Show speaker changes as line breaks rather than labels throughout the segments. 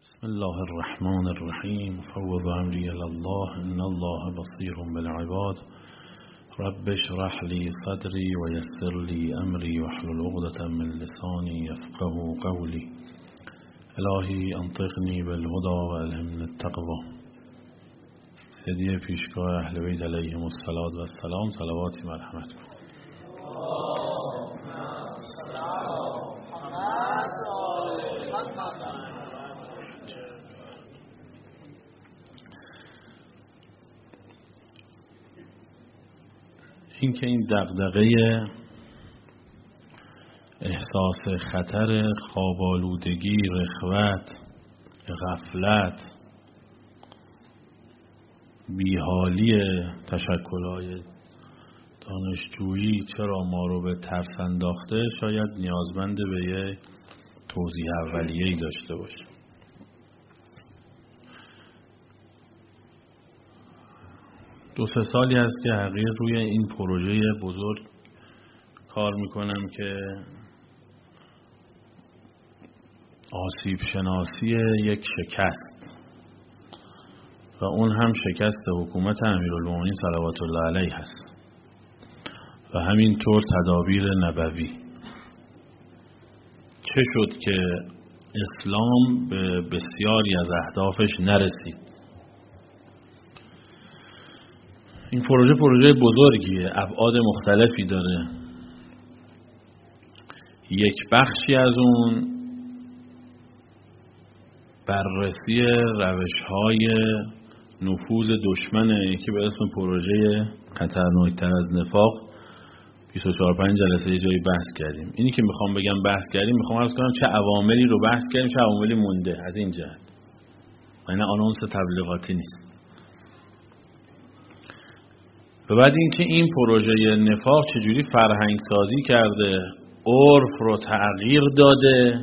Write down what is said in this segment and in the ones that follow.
بسم الله الرحمن الرحیم. فوض امری الی الله ان الله بصیر بالعباد. رب اشرح لی صدری و یسر لی امری واحلل عقدة من لسانی یفقهوا قولی. الهی انطقنی بالهدی و الهمنی التقوی. هدیه پیشگاه اهل بیت علیهم السلام. صلواتی مرحمت کن. این که این دغدغه احساس خطر، خواب‌آلودگی، رخوت، غفلت، بیحالی تشکل‌های دانشجویی چرا ما رو به ترس انداخته شاید نیازمند به یه توضیح اولیه‌ای داشته باشه. دو سه سالی هست که حقیقت روی این پروژه بزرگ کار میکنم که آسیب شناسی یک شکست و اون هم شکست حکومت امیرالمومنین صلوات الله علیه هست و همینطور تدابیر نبوی. چه شد که اسلام به بسیاری از اهدافش نرسید؟ این پروژه بزرگیه، ابعاد مختلفی داره. یک بخشی از اون بررسی روش‌های نفوذ دشمنه که به اسم پروژه خطرناکتر از نفاق 24-5 جلسه جایی بحث کردیم. اینی که میخوام بگم بحث کردیم، میخوام عرض کنم چه عواملی رو بحث کردیم، چه عواملی مونده از این جهت. یعنی آنونس تبلیغاتی نیست. و بعد اینکه این پروژه نفاق چجوری فرهنگ سازی کرده، عرف رو تغییر داده،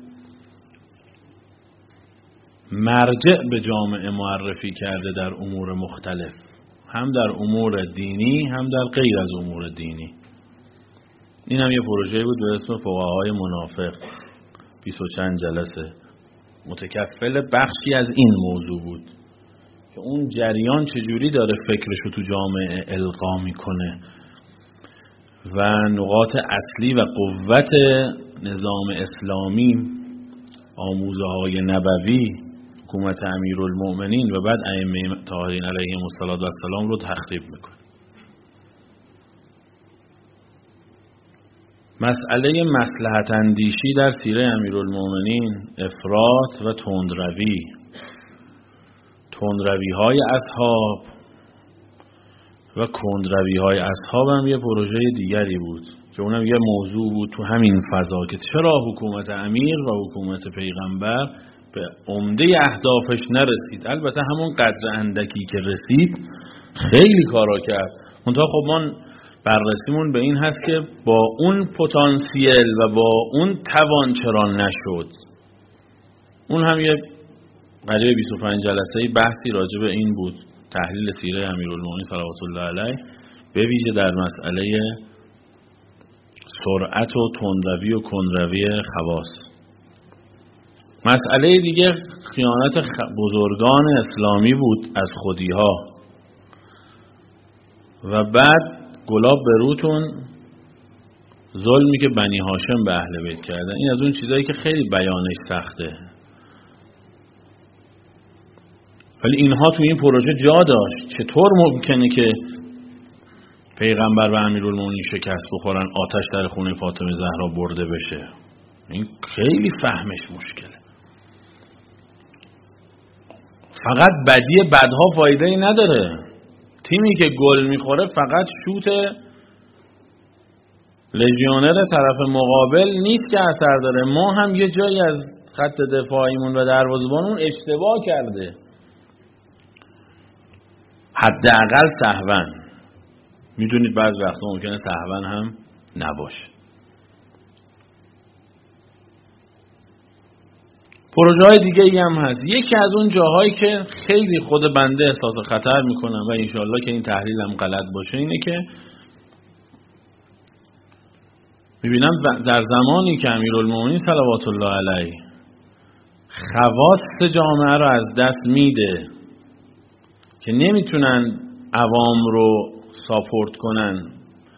مرجع به جامعه معرفی کرده در امور مختلف، هم در امور دینی هم در غیر از امور دینی. این هم یه پروژه بود به اسم فقهای منافق، 20 و چند جلسه متکفل بخشی از این موضوع بود که اون جریان چجوری داره فکرشو تو جامعه القا میکنه و نقاط اصلی و قوت نظام اسلامی، آموزه های نبوی، حکومت امیرالمؤمنین و بعد ائمه طاهرین علیهم السلام رو تخریب میکنه. مسئله مصلحت اندیشی در سیره امیرالمؤمنین، افراط و تندروی های اصحاب و کندروی های اصحاب هم یه پروژه دیگری بود که اونم یه موضوع بود تو همین فضا که چرا حکومت امیر و حکومت پیغمبر به عمده اهدافش نرسید. البته همون قدر اندکی که رسید خیلی کارا کرد. منتها خب ما بررسیمون به این هست که با اون پتانسیل و با اون توان چرا نشد. اون هم یه قریب 25 جلسه‌ای بحثی راجع به این بود، تحلیل سیره امیرالمومنین صلوات الله علیه، به ویژه در مسئله سرعت و تندروی و کندروی خواص. مسئله دیگه خیانت بزرگان اسلامی بود از خودی‌ها و بعد گلاب به روتون ظلمی که بنی هاشم به اهل بیت کردن. این از اون چیزایی که خیلی بیانش سخته، ولی اینها تو این پروژه جا داشت. چطور ممکنه که پیغمبر و امیرالمومنین شکست بخورن، آتش در خونه فاطمه زهرا برده بشه؟ این خیلی فهمش مشکله. فقط بدی بدها فایده‌ای نداره. تیمی که گل میخوره فقط شوت لژیونر طرف مقابل نیست که اثر داره. ما هم یه جایی از خط دفاعیمون و دروازه‌بانمون اشتباه کرده، حداقل سهواً. میدونید بعض وقتا ممکنه سهواً هم نباشه. پروژه های دیگه ای هم هست. یکی از اون جاهایی که خیلی خود بنده احساس خطر میکنم و انشالله که این تحلیل هم غلط باشه اینه که میبینم در زمانی که امیرالمومنین صلوات الله علیه خواص جامعه رو از دست میده که نمیتونن عوام رو ساپورت کنن.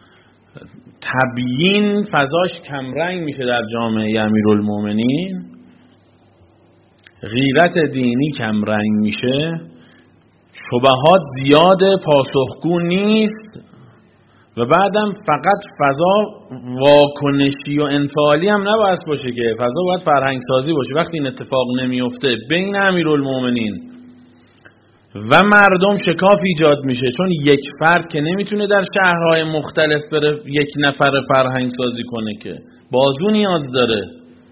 تبیین فضاش کمرنگ میشه در جامعه امیرالمومنین، غیرت دینی کمرنگ میشه، شبهات زیاده، پاسخگو نیست و بعدم فقط فضا واکنشی و انفعالی هم نباید باشه که فضا باید فرهنگ سازی باشه. وقتی این اتفاق نمیفته بین امیرالمومنین و مردم شکاف ایجاد میشه، چون یک فرد که نمیتونه در شهرهای مختلف بره یک نفر فرهنگ سازی کنه که بازو نیاز داره.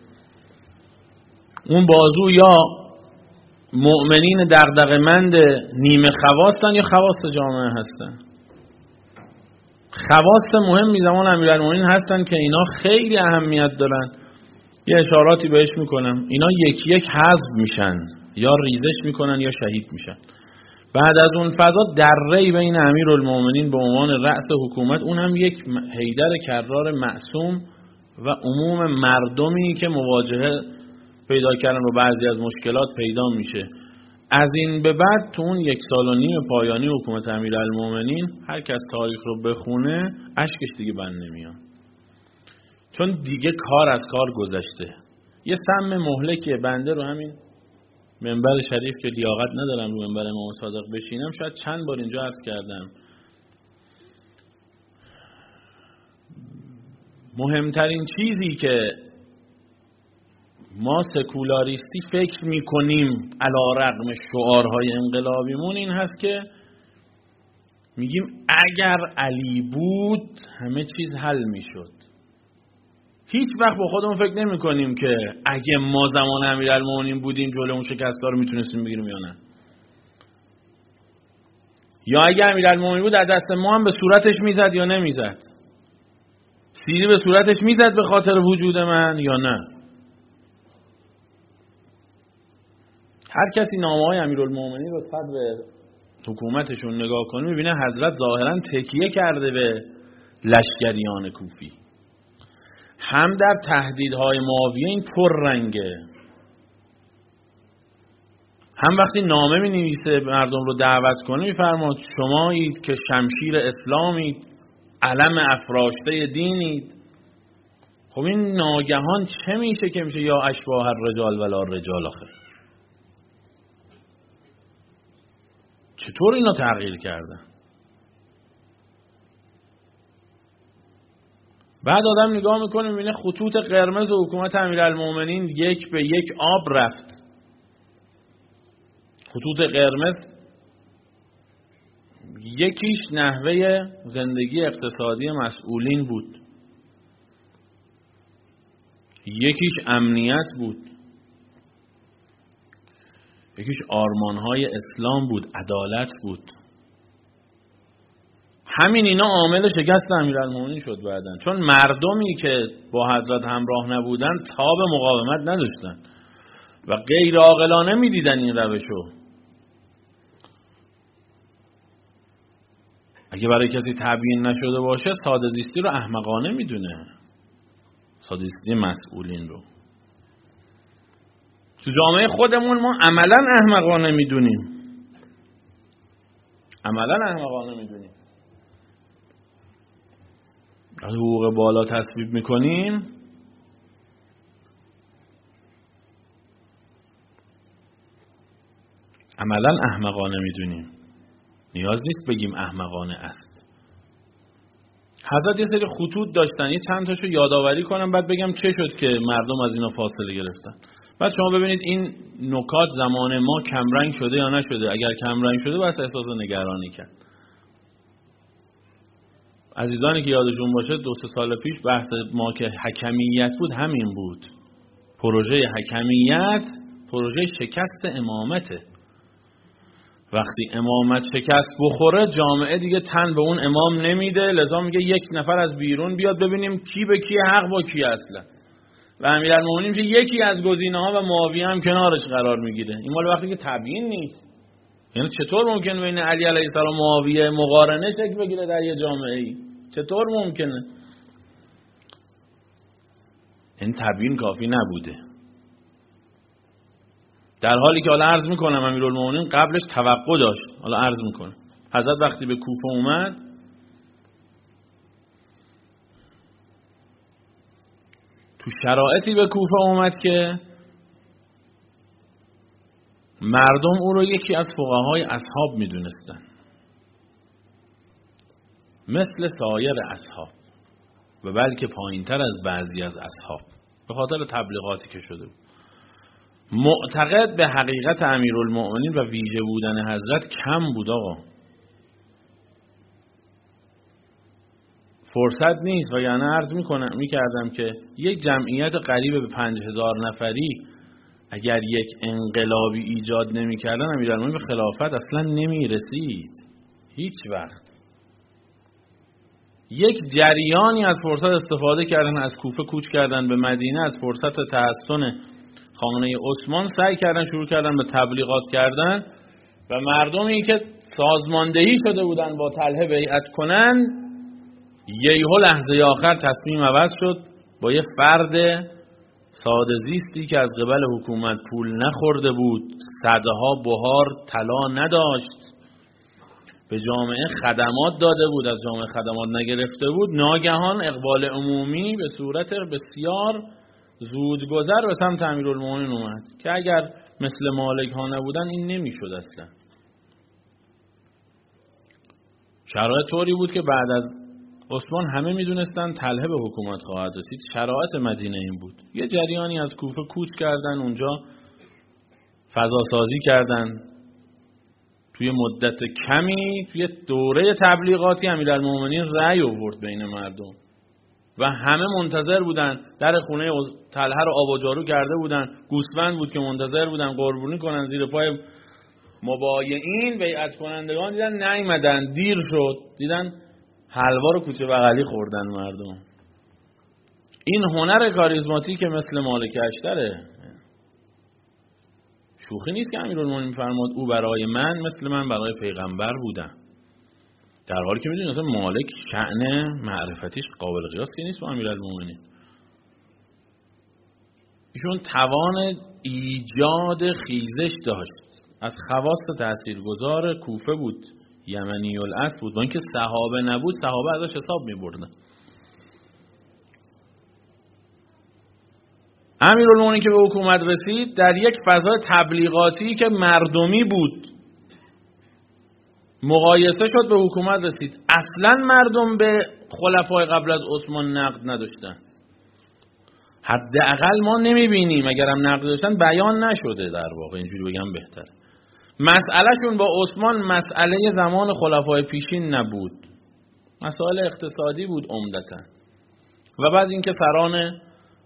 اون بازو یا مؤمنین دغدغه‌مند نیمه خواستن یا خواست جامعه هستن. خواست مهمی زمان امیرالمومنین هستن که اینا خیلی اهمیت دارن. یه اشاراتی بهش میکنم. اینا یکی یک حذف میشن، یا ریزش میکنن یا شهید میشن. بعد از اون فضا دره‌ای بین امیرالمومنین به عنوان رأس حکومت، اون هم یک حیدر کرار معصوم و عموم مردمی که مواجهه پیدا کردن و بعضی از مشکلات پیدا میشه. از این به بعد تو اون 1.5 سال پایانی حکومت امیرالمومنین هر کس تاریخ رو بخونه اشکش دیگه بند نمیاد، چون دیگه کار از کار گذشته. یه سم مهلکه. بنده رو همین منبر شریف که لیاقت ندارم رو منبر امام صادق بشینم، شاید چند بار اینجا عرض کردم، مهمترین چیزی که ما سکولاریستی فکر میکنیم علیرغم شعارهای انقلابیمون این هست که میگیم اگر علی بود همه چیز حل میشد. هیچ وقت با خودمون فکر نمی کنیم که اگه ما زمان امیرالمومنین بودیم جلوی اون شکست‌ها رو میتونستیم بگیریم یا نه، یا اگه امیرالمومنین بود در دست ما هم به صورتش میزد یا نمیزد، سیلی به صورتش میزد به خاطر وجود من یا نه. هر کسی نامه‌های امیرالمومنین رو صدر حکومتشون نگاه کنه میبینه حضرت ظاهرا تکیه کرده به لشکریان کوفی. هم در تهدیدهای معاویه این پررنگه، هم وقتی نامه می نویسه مردم رو دعوت کنه میفرماد شمایید که شمشیر اسلامید، علم افراشته دینید. خب این ناگهان چه میشه که میشه یا اشباه الرجال ولا رجال آخه؟ چطور اینا تغییر کردن؟ بعد آدم نگاه میکنه میبینه خطوط قرمز حکومت امیرالمومنین یک به یک آب رفت. خطوط قرمز یکیش نحوه زندگی اقتصادی مسئولین بود، یکیش امنیت بود، یکیش آرمانهای اسلام بود، عدالت بود. همین اینا عامل شکست امیرالمومنین شد بعدن، چون مردمی که با حضرت همراه نبودن تاب مقاومت نداشتن و غیر عاقلانه میدیدن این روشو. اگه برای کسی تبیین نشده باشه ساده زیستی رو احمقانه میدونه، ساده زیستی مسئولین رو. تو جامعه خودمون ما عملا احمقانه میدونیم، عملا احمقانه میدونیم. از حقوق بالا تصویب میکنیم، عملا احمقانه میدونیم. نیاز نیست بگیم احمقانه است. حضرت یه سری خطوط داشتن، یه چند تاشو یادآوری کنم بعد بگم چه شد که مردم از اینا فاصله گرفتن. بعد شما ببینید این نکات زمان ما کمرنگ شده یا نشده. اگر کمرنگ شده باید احساس نگرانی کرد. عزیزانی که یادشون باشه 2-3 سال پیش بحث ما که حکمیت بود همین بود. پروژه حکمیت پروژه شکست امامته. وقتی امامت شکست بخوره جامعه دیگه تن به اون امام نمیده، لذا میگه یک نفر از بیرون بیاد ببینیم کی به کی حق با کی اصلا. و امیرالمومنین میشه یکی از گزینه‌ها و معاویه هم کنارش قرار میگیره. این مال وقتی که تبیین نیست. یعنی چطور ممکنه بین علی علیه السلام و معاویه مقارنه شکل بگیره در یه جامعه‌ای؟ چطور ممکنه؟ این تبیین کافی نبوده. در حالی که حالا عرض میکنم امیرالمومنین قبلش توقع داشت. حالا عرض میکنم حضرت وقتی به کوفه اومد، تو شرایطی به کوفه اومد که مردم او رو یکی از فقهای اصحاب میدونستن، مثل سایر اصحاب و بلکه پایینتر از بعضی از اصحاب، به خاطر تبلیغاتی که شده بود. معتقد به حقیقت امیرالمؤمنین و ویژه بودن حضرت کم بود. آقا فرصت نیست. و یعنی عرض میکردم که یک جمعیت قریب به 5000 نفری اگر یک انقلابی ایجاد نمیکردن، امیرالمؤمنین به خلافت اصلا نمیرسید هیچ وقت. یک جریانی از فرصت استفاده کردن، از کوفه کوچ کردن به مدینه، از فرصت تحسن خانه عثمان سعی کردن، شروع کردن به تبلیغات کردن و مردمی که سازماندهی شده بودن با طلحه بیعت کنن، یهو لحظه آخر تصمیم عوض شد، با یه فرد ساده زیستی که از قبل حکومت پول نخورده بود، صدها بهار طلا نداشت، به جامعه خدمات داده بود، از جامعه خدمات نگرفته بود، ناگهان اقبال عمومی به صورت بسیار زودگذر به سمت امیرالمومنین اومد که اگر مثل مالک ها نبودن این نمیشد اصلا. شرایط طوری بود که بعد از عثمان همه میدونستن طلحه به حکومت خواهد رسید. شرایط مدینه این بود. یه جریانی از کوفه کوچ کردن، اونجا فضا سازی کردن. توی مدت کمی، توی دوره تبلیغاتی امیرالمومنین رأی آورد بین مردم و همه منتظر بودن. در خونه طلحه رو آب و جارو کرده بودن، گوسفند بود که منتظر بودن قربونی کنن زیر پای مبایعین. بیعت کنندگان دیدن نیومدن، دیر شد، دیدن حلوا رو کوچه بغلی خوردن مردم. این هنر کاریزماتیک مثل مالک اشتره. شوخی نیست که امیرالمومنین فرمود او برای من مثل من برای پیغمبر بودم، در حالی که میدونید اصلا مالک شأن معرفتیش قابل قیاس که نیست با امیرالمومنین. ایشون توان ایجاد خیزش داشت، از خواص تاثیرگذار کوفه بود، یمنی الاصل بود. با اینکه صحابه نبود، صحابه ازش حساب می‌بردن. امیرالمومنین که به حکومت رسید، در یک فضای تبلیغاتی که مردمی بود مقایسه شد، به حکومت رسید. اصلا مردم به خلفای قبل از عثمان نقد نداشتن، حداقل ما نمیبینیم، اگرم نقد داشتن بیان نشده. در واقع اینجوری بگم بهتره. مسئلهشون با عثمان مسئله زمان خلفای پیشین نبود، مسائل اقتصادی بود عمدتاً. و بعد اینکه سران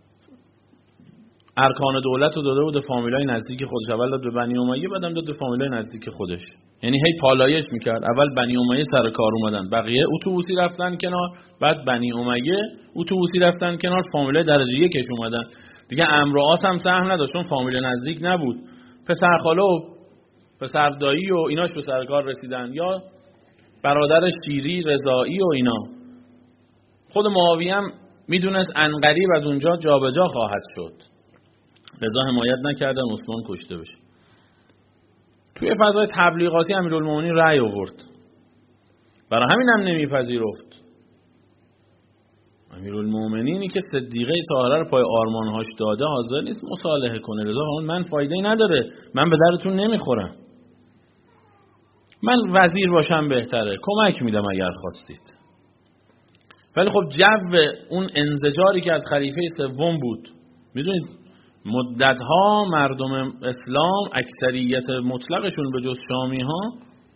ارکان دولت رو داده بود به فامیلای نزدیک خودش. اول داد به بنی امیه، بعدم داد به فامیلای نزدیک خودش. یعنی هی پالایش میکرد. اول بنی امیه سر کار اومدن، بقیه اتوبوسی رفتن کنار، بعد بنی امیه اتوبوسی رفتن کنار، فامیلای درجه یکش اومدن دیگه. امر و آس هم سهم نداشت، چون فامیل نزدیک نبود. پسر خاله و پسر دایی و ایناش به سر کار رسیدن، یا برادر شیری رضایی و اینا. خود معاویه هم میدونست عنقریب از اونجا جابجا خواهد شد، لذا حمایت نکردن عثمان کشته بشه. توی فضای تبلیغاتی امیرالمومنین رأی آورد، برای همین هم نمیپذیرفت. امیرالمومنینی که صدیقه طاهره رو پای آرمانهاش داده حاضر نیست مصالحه کنه. لذا من فایده‌ای نداره، من به درتون نمیخورم، من وزیر باشم بهتره، کمک میدم اگر خواستید. ولی خب جو اون انزجاری که از خلیفه سوم بود، میدونید مدتها مردم اسلام اکثریت مطلقشون به جز شامی ها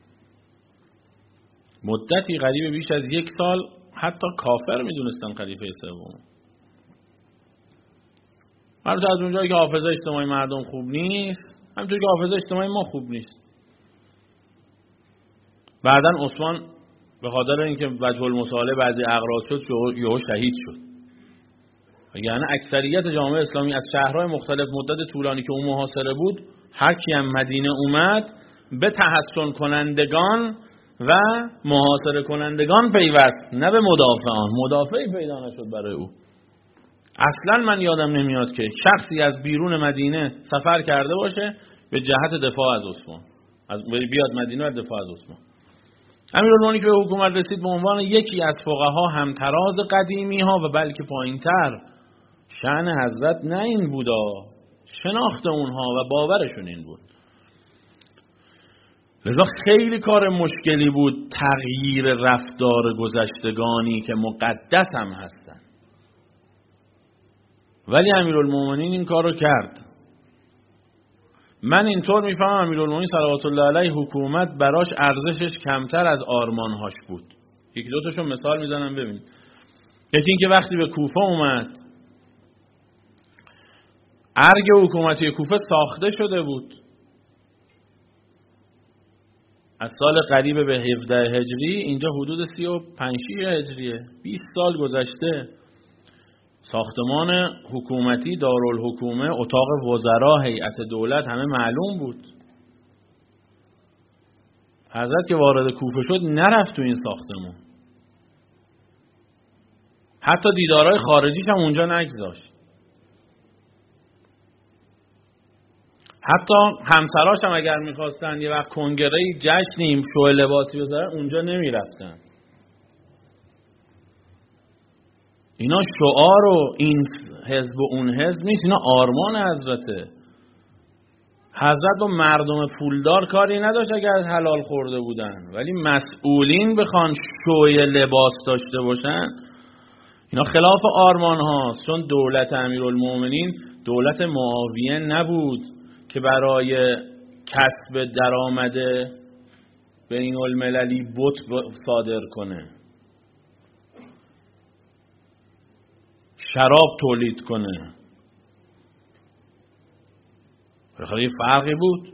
مدتی قریب بیش از 1 سال حتی کافر میدونستن خلیفه سوم. البته از اونجایی که حافظه اجتماعی مردم خوب نیست، همونطور که حافظه اجتماعی ما خوب نیست. بعدن عثمان به خاطر اینکه وجه المصالحه بعضی اغراض شد یهو شهید شد. یعنی اکثریت جامعه اسلامی از شهرهای مختلف مدت طولانی که اون محاصره بود، هر کی هم مدینه اومد به تحسن کنندگان و محاصره کنندگان پیوست، نه به مدافعان. مدافعی پیدا نشد برای او. اصلا من یادم نمیاد که شخصی از بیرون مدینه سفر کرده باشه به جهت دفاع از عثمان، بیاد مدینه و دفاع از عثمان. امیرالمومنین که به حکومت رسید به عنوان یکی از فقها همتراز قدیمی ها و بلکه پایینتر، شأن حضرت نه این بودا، شناخت اونها و باورشون این بود. لذا خیلی کار مشکلی بود تغییر رفتار گذشتگانی که مقدس هم هستن، ولی امیرالمومنین این کار رو کرد. من اینطور میفهمم امیرالمومنین صلوات الله علیه حکومت براش ارزشش کمتر از آرمانهاش بود. یکی دو تاشو مثال میزنم ببین. یکی این که وقتی به کوفه اومد، ارگ حکومتی کوفه ساخته شده بود. از سال قریب به 17 هجری اینجا حدود 35 هجریه، 20 سال گذشته. ساختمان حکومتی، دارالحکومه، اتاق وزرا، هیئت دولت همه معلوم بود. حضرت که وارد کوفه شد نرفت تو این ساختمان، حتی دیدارهای خارجیش هم اونجا نگذاشت. حتی همسراش هم اگر میخواستن یه وقت کنگرهی جشنیم شو لباسی بذارن اونجا نمیرفتن. اینا شعار و این حزب و اون حزب نیست، اینا آرمان حضرته. حضرت با مردم پولدار کاری نداشت اگر حلال خورده بودن، ولی مسئولین بخوان شوی لباس داشته باشن اینا خلاف آرمان هاست. چون دولت امیرالمومنین دولت معاویه نبود که برای کسب درآمد بین المللی بت صادر کنه، شراب تولید کنه. بالاخره یه فرقی بود.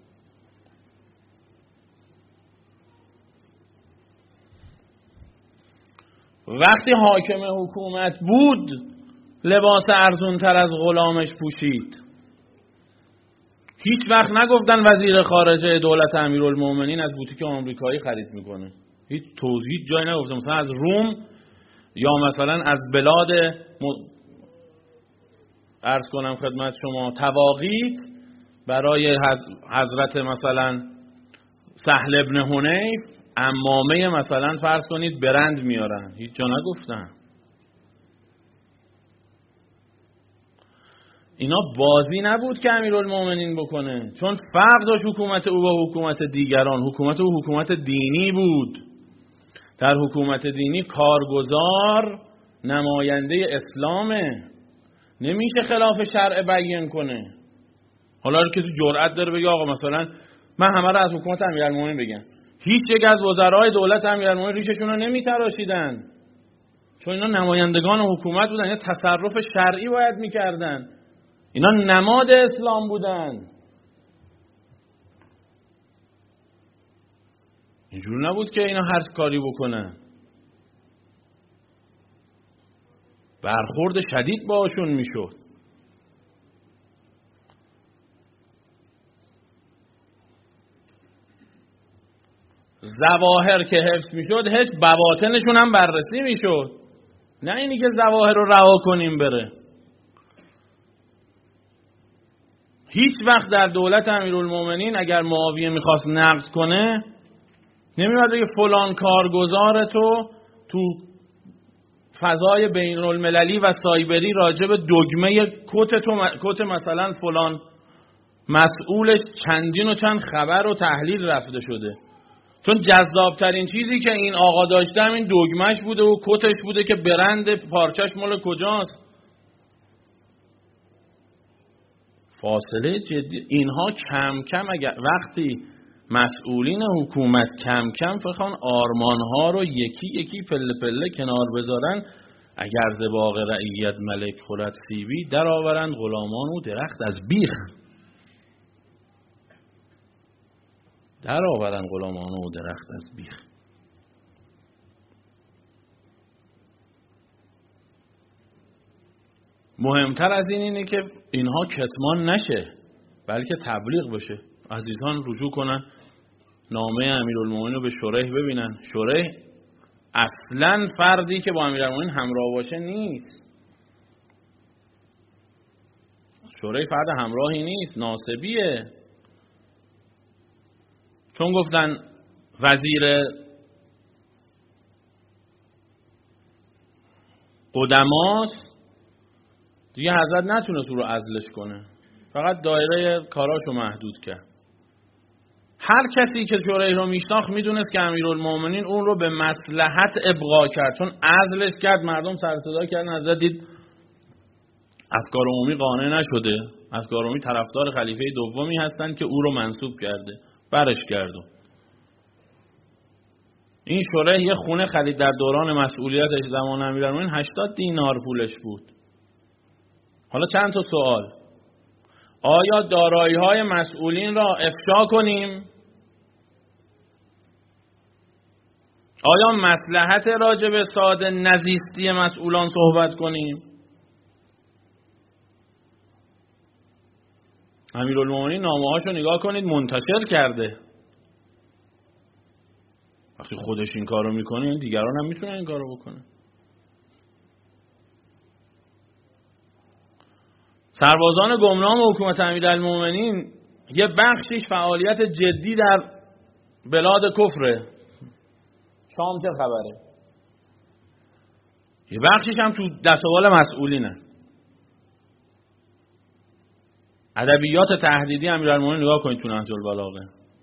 وقتی حاکم حکومت بود لباس ارزونتر از غلامش پوشید. هیچ وقت نگفتن وزیر خارجه دولت امیرالمومنین از بوتیک آمریکایی خرید میکنه. هیچ توضیح جایی نگفتن. مثلا از روم یا مثلا از بلاد عرض کنم خدمت شما تواقیت برای حضرت مثلا سهل ابن حنیف عمامه مثلا فرض کنید برند میارن. هیچ جا نگفتن. اینا بازی نبود که امیرالمومنین بکنه، چون فرق داشت حکومت او با حکومت دیگران. حکومت او حکومت دینی بود. در حکومت دینی کارگزار نماینده اسلامه، نمیشه خلاف شرع بیان کنه. حالا هر کسی جرأت داره بگه آقا مثلا من همه رو از حکومت امیرالمومنین بگم. هیچ یک از وزرای دولت امیرالمومنین ریششون رو نمیتراشیدن، چون اینا نمایندگان حکومت بودن، اینا تصرف شرعی باید میکردن. اینا نماد اسلام بودن. اینجور نبود که اینا هر کاری بکنن. برخورد شدید باشون میشد. ظواهر که حفظ میشد هیچ بواطنشون هم بررسی میشد، نه اینی که ظواهر رو رها کنیم بره. هیچ وقت در دولت امیرالمومنین اگر معاویه میخواست نقد کنه نمیاد بگه فلان کارگزار تو فضای بین المللی و سایبری راجع به دگمه کت مثلا فلان مسئولش چندین و چند خبر و تحلیل رفته شده. چون جذابترین چیزی که این آقا داشته همین دگمهش بوده و کتش بوده که برند پارچش مال کجاست. فاصله جدی. اینها کم کم اگر وقتی مسئولین حکومت کم کم فخوان آرمانها رو یکی یکی پله پله کنار بذارن، اگر ز باغ رعیت ملک خورد سیبی در آورند غلامان و درخت از بیخ. در آورند غلامان و درخت از بیخ. مهمتر از اینه که اینها کتمان نشه بلکه تبلیغ بشه. عزیزان رجوع کنن نامه امیرالمومنین رو به شریح ببینن. شریح اصلا فردی که با امیرالمومنین همراه باشه نیست. شریح فرد همراهی نیست، ناصبیه. چون گفتن وزیر قدماست دیگه حضرت نتونست او رو عزلش کنه، فقط دایره کاراشو محدود کرد. هر کسی که شورای رو میشناخت میدونست که امیرالمومنین اون رو به مصلحت ابقا کرد، چون عزلش کرد مردم سر صدا کردن. حضرت دید افکار عمومی قانع نشده، افکار عمومی طرفدار خلیفه دومی هستن که او رو منصوب کرده، برش کردو. این شورای یه خونه خرید در دوران مسئولیتش زمان امیرالمومنین 80 دینار پولش بود. حالا چند تا سوال: آیا دارایی‌های مسئولین را افشا کنیم؟ آیا مصلحت راجع به ساده نزیستی مسئولان صحبت کنیم؟ امیرالمومنین نامه‌هاشو نگاه کنید منتشر کرده. وقتی خودش این کارو میکنه دیگران هم میتونن این کارو بکنن. سربازان گمنام حکومت امیرالمومنین یه بخشیش فعالیت جدی در بلاد کفره. شام چه خبره؟ یه بخشیش هم تو دستوال مسئولینه. ادبیات تهدیدی امیرالمومنین نگاه کنید تو نهج البلاغه.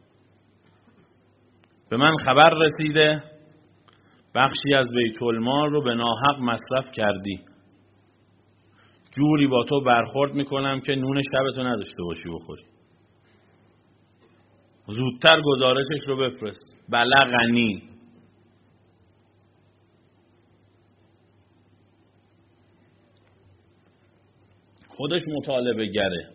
به من خبر رسیده بخشی از بیت المال رو به ناحق مصرف کردی، جوری با تو برخورد میکنم که نون شبتو نداشته باشی بخوری، زودتر گزارشش رو بفرست. بلغنی. خودش مطالبه گره.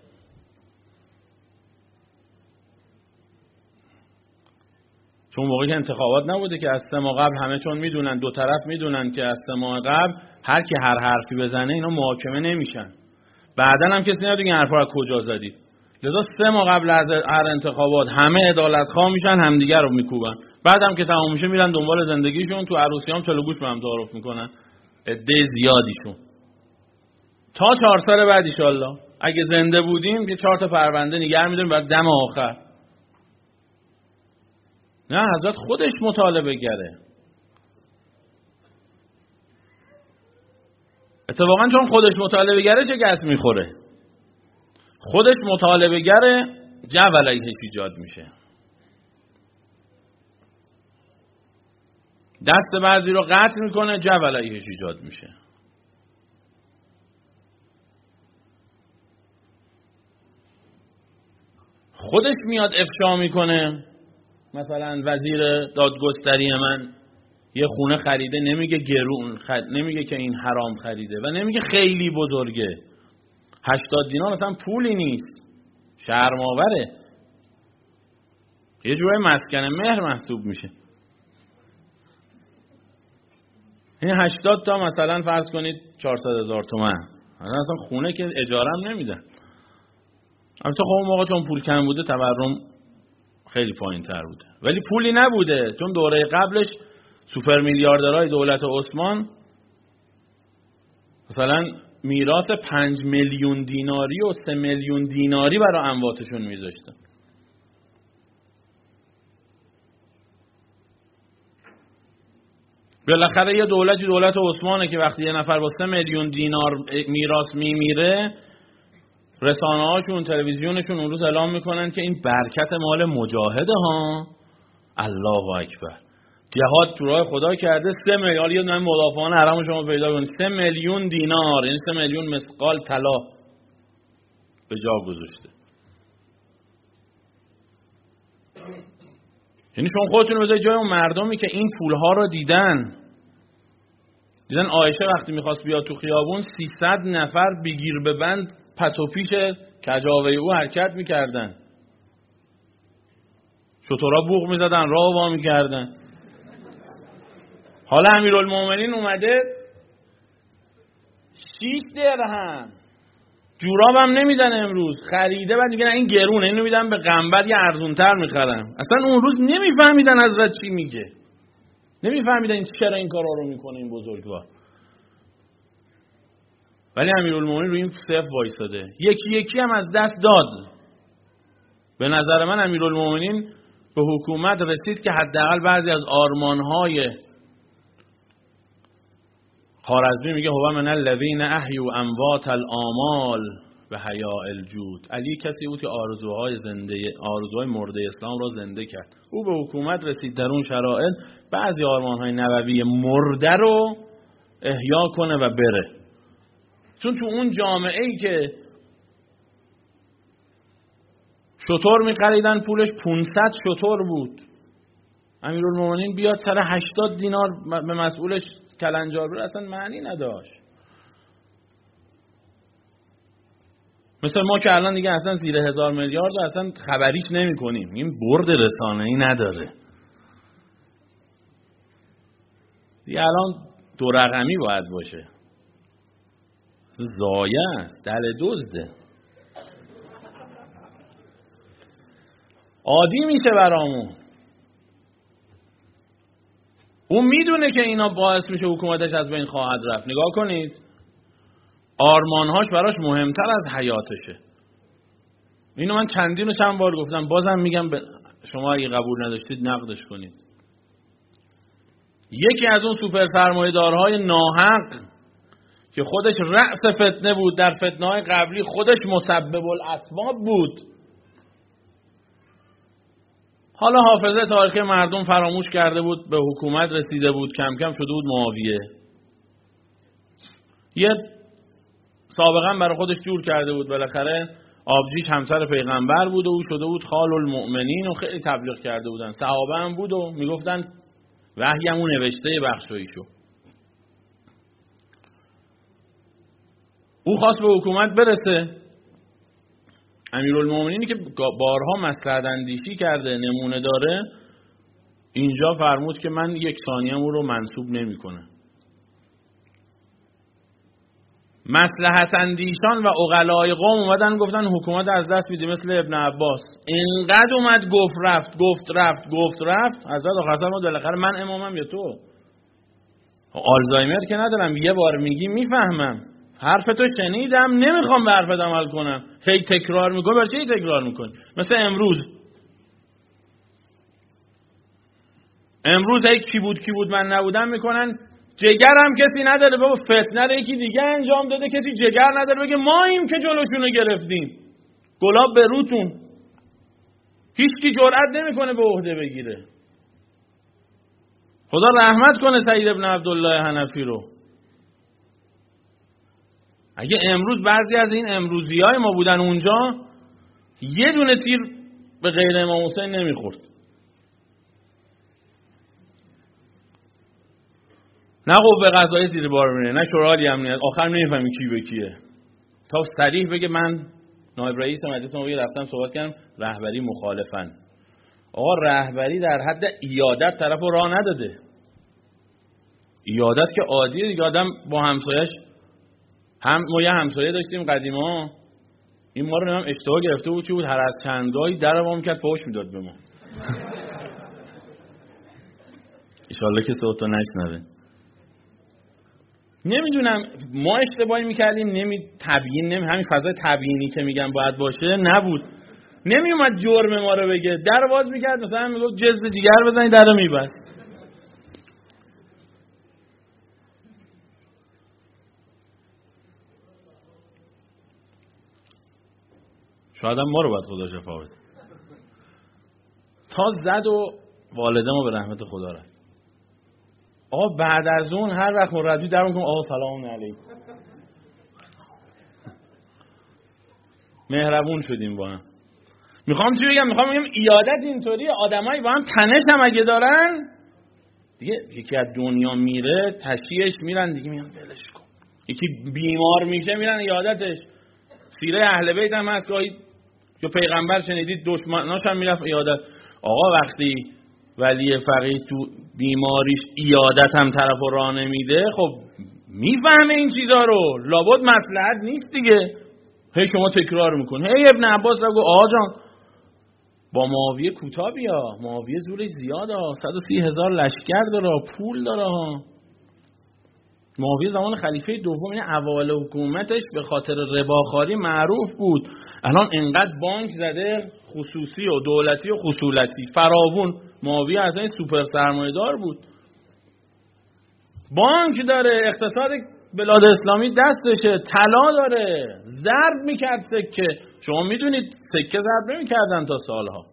چون موقعی که انتخابات نبوده که از 3 ماه قبل همه چون میدونن، دو طرف میدونن که از 3 ماه قبل هر کی هر حرفی بزنه اینا محاکمه نمیشن. بعدن هم کسی نمیدونه این حرفا رو کجا زدید. لذا 3 ماه قبل از هر انتخابات همه عدالت‌خواه میشن، همدیگه رو میکوبن. بعدم که تمام میشه میرن دنبال زندگیشون. تو عروسیام چلو گوش به هم تعارف میکنن، عده زیادیشون. تا 4 سال بعد ان شاءالله اگه زنده بودیم یه 4 تا پرونده نگه می‌داریم بعد دم آخر. نه، حضرت خودش مطالبه گره. اتفاقا چون خودش مطالبه گره شکست میخوره. خودش مطالبه گره جو علیهش ایجاد میشه. دست بعضی رو قطع میکنه، جو علیهش ایجاد میشه. خودش میاد افشا میکنه. مثلا وزیر دادگستری من یه خونه خریده، نمیگه گرون نمیگه که این حرام خریده و نمیگه خیلی بزرگه. 80 دینار مثلا پولی نیست، شرم‌آوره. یه جوری مسکن مهر محسوب میشه. این 80 تا مثلا فرض کنید 400,000 تومان. اصلا خونه که اجاره هم نمیدن. البته خب اون موقع چون پول کم بوده تورم خیلی پایین تر بوده، ولی پولی نبوده. چون دوره قبلش سوپر میلیاردرهای دولت عثمان مثلا میراث 5 میلیون دیناری و 3 میلیون دیناری برای امواتشون میذاشتن. بالاخره یه دولتی دولت عثمانه که وقتی یه نفر با 3 میلیون دینار میراث میمیره، رسانه هاشون، تلویزیونشون اون روز اعلام میکنن که این برکت مال مجاهده ها. الله اکبر. جهاد تو راه خدا کرده. 3 میلیون، یه نام مدافعان حرم شما پیدا کنید، 3 میلیون دینار یعنی 3 میلیون مثقال طلا به جا گذاشته. یعنی شما خودتون رو بذارید جای اون مردمی که این پولها رو دیدن عایشه وقتی میخواست بیاد تو خیابون 300 نفر بگیر ببند پس و پیش کجاوه او حرکت میکردن. شترها بوق میزدن، راه وا میکردن. حالا امیرالمومنین اومده 6 درهم جوراب هم نمیدن امروز، خریده بعد میگن این گرونه، اینو میدن به قنبر یه ارزونتر میخرم. اصلا اون روز نمیفهمیدن حضرت چی میگه، نمیفهمیدن این چرا این کارا رو میکنه این بزرگوار. ولی امیرالمومنین روی این صف وایساده، یکی یکی هم از دست داد. به نظر من امیرالمومنین به حکومت رسید که حداقل بعضی از آرمان‌های خوارزمی میگه هو من الذین احیوا اموات الآمال و حیاء الجود. علی کسی بود که آرزوهای مرده اسلام را زنده کرد. او به حکومت رسید در اون شرایط بعضی آرمان‌های نبوی مرده رو احیا کنه و بره. چون تو اون جامعه‌ای که شتر می‌خریدن پولش 500 شتر بود، امیرالمومنین بیاد سر 80 دینار به مسئولش کلنجار بره، اصلا معنی نداشت. مثل ما که الان دیگه اصلا زیر 1000 میلیارد اصلا خبریش نمی کنیم، این برد رسانه‌ای نداره دیگه، الان 2 رقمی باید باشه، ضایع است، دل دزده، عادی میشه برامون. اون میدونه که اینا باعث میشه حکومتش از بین خواهد رفت. نگاه کنید آرمانهاش براش مهمتر از حیاتشه. اینو من چند بار گفتم، بازم میگم شما اگه قبول نداشتید نقدش کنید. یکی از اون سوپر سرمایه‌دارهای ناحق که خودش رأس فتنه بود، در فتنه‌های قبلی خودش مسبب الاسباب بود، حالا حافظه تاریخی مردم فراموش کرده بود، به حکومت رسیده بود، کم کم شده بود معاویه. یه سابقا برای خودش جور کرده بود، بالاخره آبجیش همسر پیغمبر بود و او شده بود خال المؤمنین و خیلی تبلیغ کرده بودن، صحابه هم بود و میگفتن وحیمو نوشته بخشایشو. او خواست به حکومت برسه. امیرالمومنینی که بارها مصلحت اندیشی کرده، نمونه داره، اینجا فرمود که من 1 ثانیه او رو منسوب نمی کنم. مصلحت اندیشان و عقلای قوم اومدن گفتن حکومت از دست میدیم، مثل ابن عباس اینقدر اومد گفت رفت حضرت آخر ما بالاخره من امامم یا تو؟ آلزایمر که ندارم، یه بار میگی میفهمم، حرفتو شنیدم، نمیخوام به حرفت عمل کنم، هی تکرار میکنی. برای چی تکرار میکنی؟ مثل امروز هی کی بود من نبودم میکنن، جگرم کسی نداره بابا، فتنه رو یکی دیگه انجام داده، کسی جگر نداره بگه ماییم که جلوشونو گرفتیم، گلاب به روتون. هیچ کی جرئت نمیکنه به عهده بگیره. خدا رحمت کنه سعید ابن عبدالله حنفی رو. اگه امروز بعضی از این امروزیای ما بودن اونجا، یه دونه تیر به غیر امام حسین نمیخورد. نه قوه قضاییه زیر بار میره، نه شورای امنیت، آخر نمیفهمی کی به کیه. تا صریح بگه من نایب رئیس مجلس نوین رفتم صحبت کردم، رهبری مخالفن. آقا رهبری در حد ایادت طرفو راه نداده. ایادت که عادیه دیگه، آدم با همسایش، ما یه همسایه داشتیم قدیما، این ما رو هم اشتباه گرفته بود، چی بود، هر از چندگاهی در ما میکرد فحش میداد به ما. انشالله که صوتو نشنوه. نمیدونم ما اشتباهی میکردیم، همین فضای تبیینی که میگم باید باشه نبود. نمیومد جرم ما رو بگه، در باز میکرد، مثلا میگفت جذب جیگر بزنی، در رو میبست. شاید هم ما رو باید خدا شفا بده. تا زد و والده ما به رحمت خدا رفت. آقا بعد از اون هر وقت مردی در میکنم آقا سلام علیکم، مهربون شدیم با هم. میخوام چی بگم؟ میخوام بگم ایادت اینطوریه، آدمایی با هم تنش هم اگه دارن دیگه، یکی از دنیا میره تشییعش میرن دیگه، میگن ولش کن. یکی بیمار میشه میرن ایادتش. سیره اهل بیت هم هست که پیغمبر شنیدید دشمناش هم میرفت ایادت. آقا وقتی ولی فقیه تو بیماریش ایادت هم طرف راه نمیده، خب میفهمه این چیزا رو، لابد مصلحت نیست دیگه. هی شما تکرار میکن. هی ابن عباس رو گفت آقا جان با معاویه کوتاه بیا، معاویه زورش زیاده، 130,000 لشکر داره، پول داره. معاویه زمان خلیفه دوم این اوایل حکومتش به خاطر رباخواری معروف بود. الان انقدر بانک زده، خصوصی و دولتی و خصولتی فراوون. معاویه از این سوپر سرمایه‌دار بود، بانک داره، اقتصاد بلاد اسلامی دستشه، طلا داره، ضرب میکرد سکه. شما میدونید سکه ضرب نمیکردن تا سالها،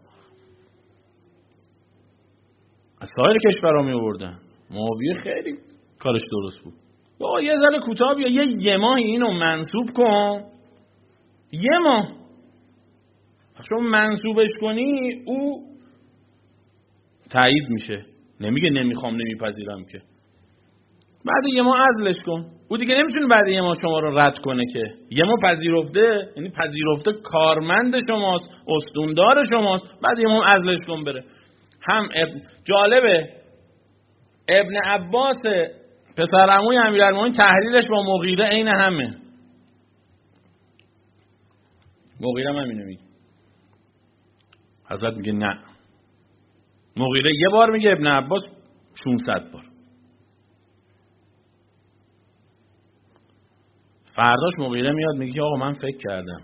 از سایر کشورها میوردن. معاویه خیلی کارش درست بود. با یه ذره کوتاه بیا یه ماه اینو منسوب کن، یه ماه شما منسوبش کنی او تایید میشه، نمیگه نمیخوام نمیپذیرم که. بعد یه ماه عزلش کن، او دیگه نمیتونه بعد یه ماه شما رو رد کنه که. یه ماه پذیرفته، یعنی پذیرفته کارمند شماست، استوندار شماست، بعد یه ماه عزلش کن بره. هم جالبه ابن عباس پسر عموی امیرالمومنین تحلیلش با مغیره عین همه. مغیره هم همینو میگه، حضرت میگه نه. مغیره یه بار میگه، ابن عباس 600 بار. فرداش مغیره میاد میگه آقا من فکر کردم،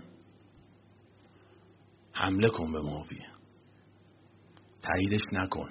حمله کن به معاویه، تاییدش نکن،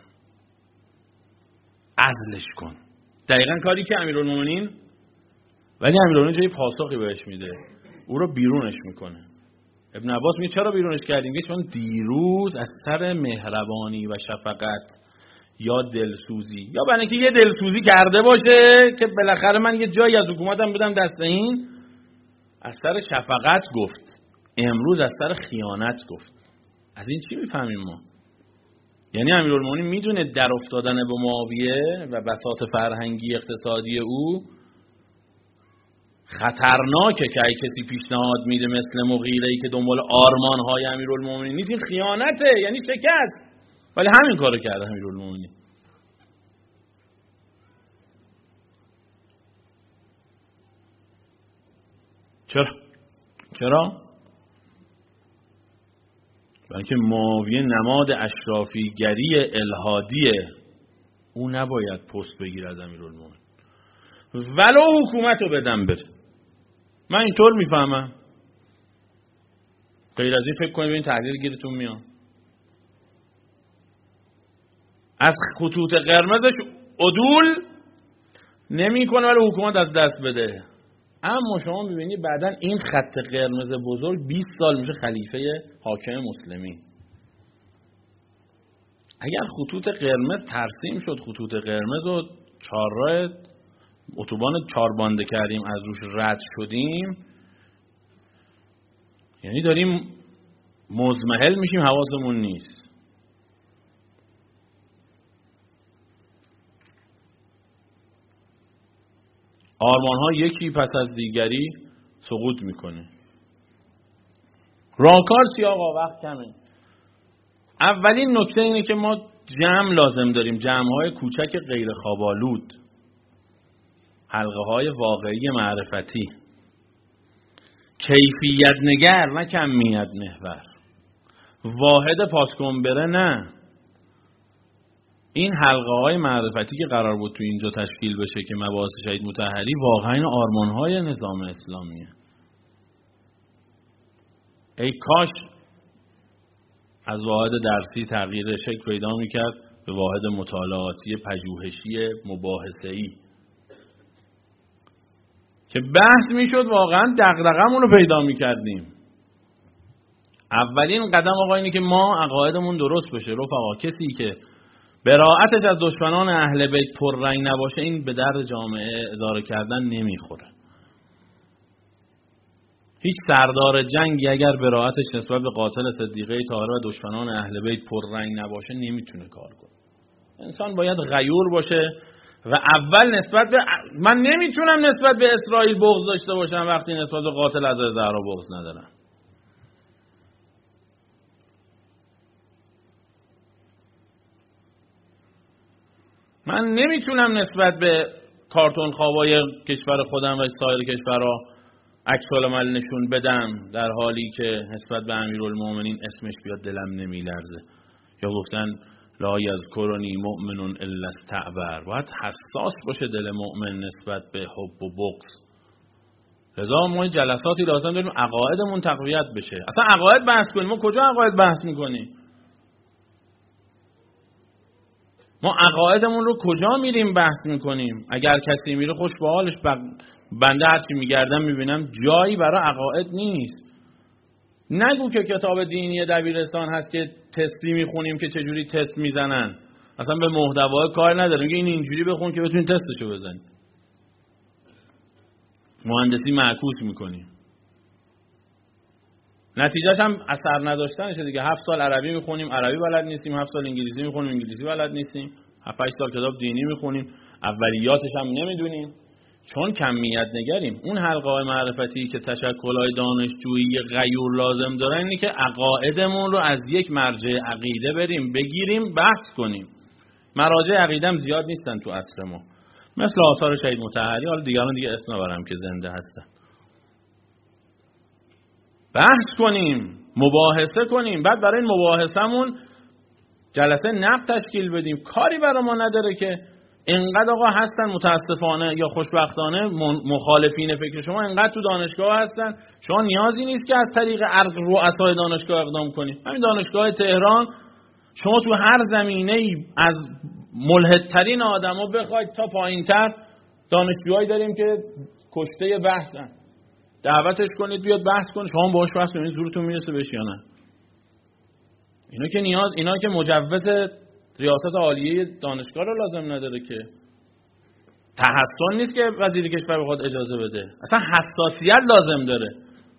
عزلش کن. دقیقاً کاری که امیرالمومنین، ولی امیرالمومنین جای پاسخی بهش میده، او رو بیرونش میکنه. ابن عباس میگه چرا بیرونش کردیم؟ میگه چون دیروز از سر مهربانی و شفقت یا دلسوزی، یا برای اینکه یه دلسوزی کرده باشه که بالاخره من یه جایی از حکومتم بودم دست این، از سر شفقت گفت، امروز از سر خیانت گفت. از این چی میفهمیم ما؟ یعنی امیرالمومنین میدونه در افتادن به معاویه و بساط فرهنگی اقتصادی او خطرناکه که اگه کسی پیشنهاد میده مثل مغیره‌ای که دنبال آرمان‌های امیرالمومنین نیست، این خیانته، یعنی شکست. ولی همین کارو کرده امیرالمومنین. چرا؟ بلکه معاویه نماد اشرافیگری الهادیه، او نباید پست بگیره از امیرالمومنین ولو حکومتو بدم بره. من اینطور میفهمم. غیر از این فکر کنید ببین تحلیل گیرتون میاد. از خطوط قرمزش عدول نمیکنه ولی حکومت از دست بده. اما شما میبینی بعدن این خط قرمز بزرگ 20 سال میشه خلیفه حاکم مسلمین. اگر خطوط قرمز ترسیم شد، خطوط قرمز و چهارراه اتوبان 4 بانده کردیم، از روش رد شدیم، یعنی داریم مزمحل میشیم، حواسمون نیست. آرمان‌ها یکی پس از دیگری سقوط میکنه. راهکار آقا وقت کمه. اولین نکته اینه که ما جمع لازم داریم، جمع‌های کوچک غیر خواب‌آلود، حلقه‌های واقعی معرفتی، کیفیت نگر نه کمیت محور، واحد پاسکنبره نه. این حلقه‌های معرفتی که قرار بود تو اینجا تشکیل بشه که مباحث شهید مطهری واقعا آرمان‌های نظام اسلامیه. ای کاش از واحد درسی تغییر شکل پیدا می‌کرد به واحد مطالعاتی پژوهشی مباحثه‌ای که بحث میشد، واقعا دغدغه‌مون رو پیدا می‌کردیم. اولین قدم آقا اینه که ما عقایدمون درست بشه. رفقا کسی که براءتش از دشمنان اهل بیت پررنگ نباشه، این به درد جامعه اداره کردن نمیخوره. هیچ سردار جنگی اگر براءتش نسبت به قاتل صدیقه طاهره و دشمنان اهل بیت پررنگ نباشه نمیتونه کار کنه. انسان باید غیور باشه و اول نسبت به، من نمیتونم نسبت به اسرائیل بغض داشته باشم وقتی نسبت به قاتل حضرت زهرا بغض ندارم. من نمیتونم نسبت به کارتون خوابای کشور خودم و سایر کشورها عکس العمل نشون بدم در حالی که نسبت به امیرالمومنین اسمش بیاد دلم نمیلرزه. یا گفتن لا یذکرنی مؤمن الا استعبر. باید حساس باشه دل مؤمن نسبت به حب و بغض. لذا ما جلساتی لازم داریم عقایدمون تقویت بشه. اصلا عقاید بحث کنیم، ما کجا عقاید بحث میکنیم؟ ما عقایدمون رو کجا میریم بحث میکنیم؟ اگر کسی میره خوش به حالش، بنده هرچی میگردم میبینم جایی برای عقاید نیست. نگو که کتاب دینی دبیرستان هست که تستی میخونیم که چجوری تست میزنن، اصلا به محتوای کار نداریم که این اینجوری بخون که بتونین تستشو بزنی. مهندسی معکوس میکنیم، نتیجهش هم اثر نداشتنشه دیگه. 7 سال عربی میخونیم، عربی بلد نیستیم. 7 سال انگلیسی میخونیم، انگلیسی بلد نیستیم. 7-8 سال کتاب دینی میخونیم، اولیاتش هم نمیدونیم، چون کمیت نگریم. اون حلقه‌های معرفتی که تشکل‌های دانشجویی غیور لازم داره اینه که عقایدمون رو از یک مرجع عقیده بریم بگیریم بحث کنیم. مراجع عقیده هم زیاد نیستن تو عصر ما، مثل آثار شهید مطهری. حالا دیگران دیگه اسم نبرم که زنده هستن. بحث کنیم، مباحثه کنیم، بعد برای این مباحثمون جلسه نقد تشکیل بدیم. کاری برای ما نداره که اینقدر آقا هستن متاسفانه یا خوشبختانه مخالفین فکر شما اینقدر تو دانشگاه هستن، شما نیازی نیست که از طریق رؤسای دانشگاه اقدام کنید. همین دانشگاه تهران شما تو هر زمینه‌ای از ملحدترین آدما بخواید تا پایین‌تر دانشجوهایی داریم که کشته بحثن. دعوتش کنید بیاد بحث کنه، شما باهاش بحث کنید، زورتون میرسه بهش یا نه. اینا که مجوز ریاست عالیه دانشگاه رو لازم نداره، که تحسن نیست که وزیر کشور بخواد اجازه بده، اصلا حساسیت لازم داره.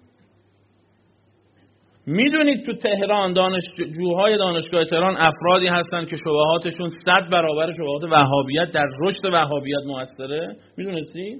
میدونید تو تهران دانشجوهای دانشگاه تهران افرادی هستن که شبهاتشون 100 برابر شبهات وهابیت در رشد وهابیت موثره. میدونستی؟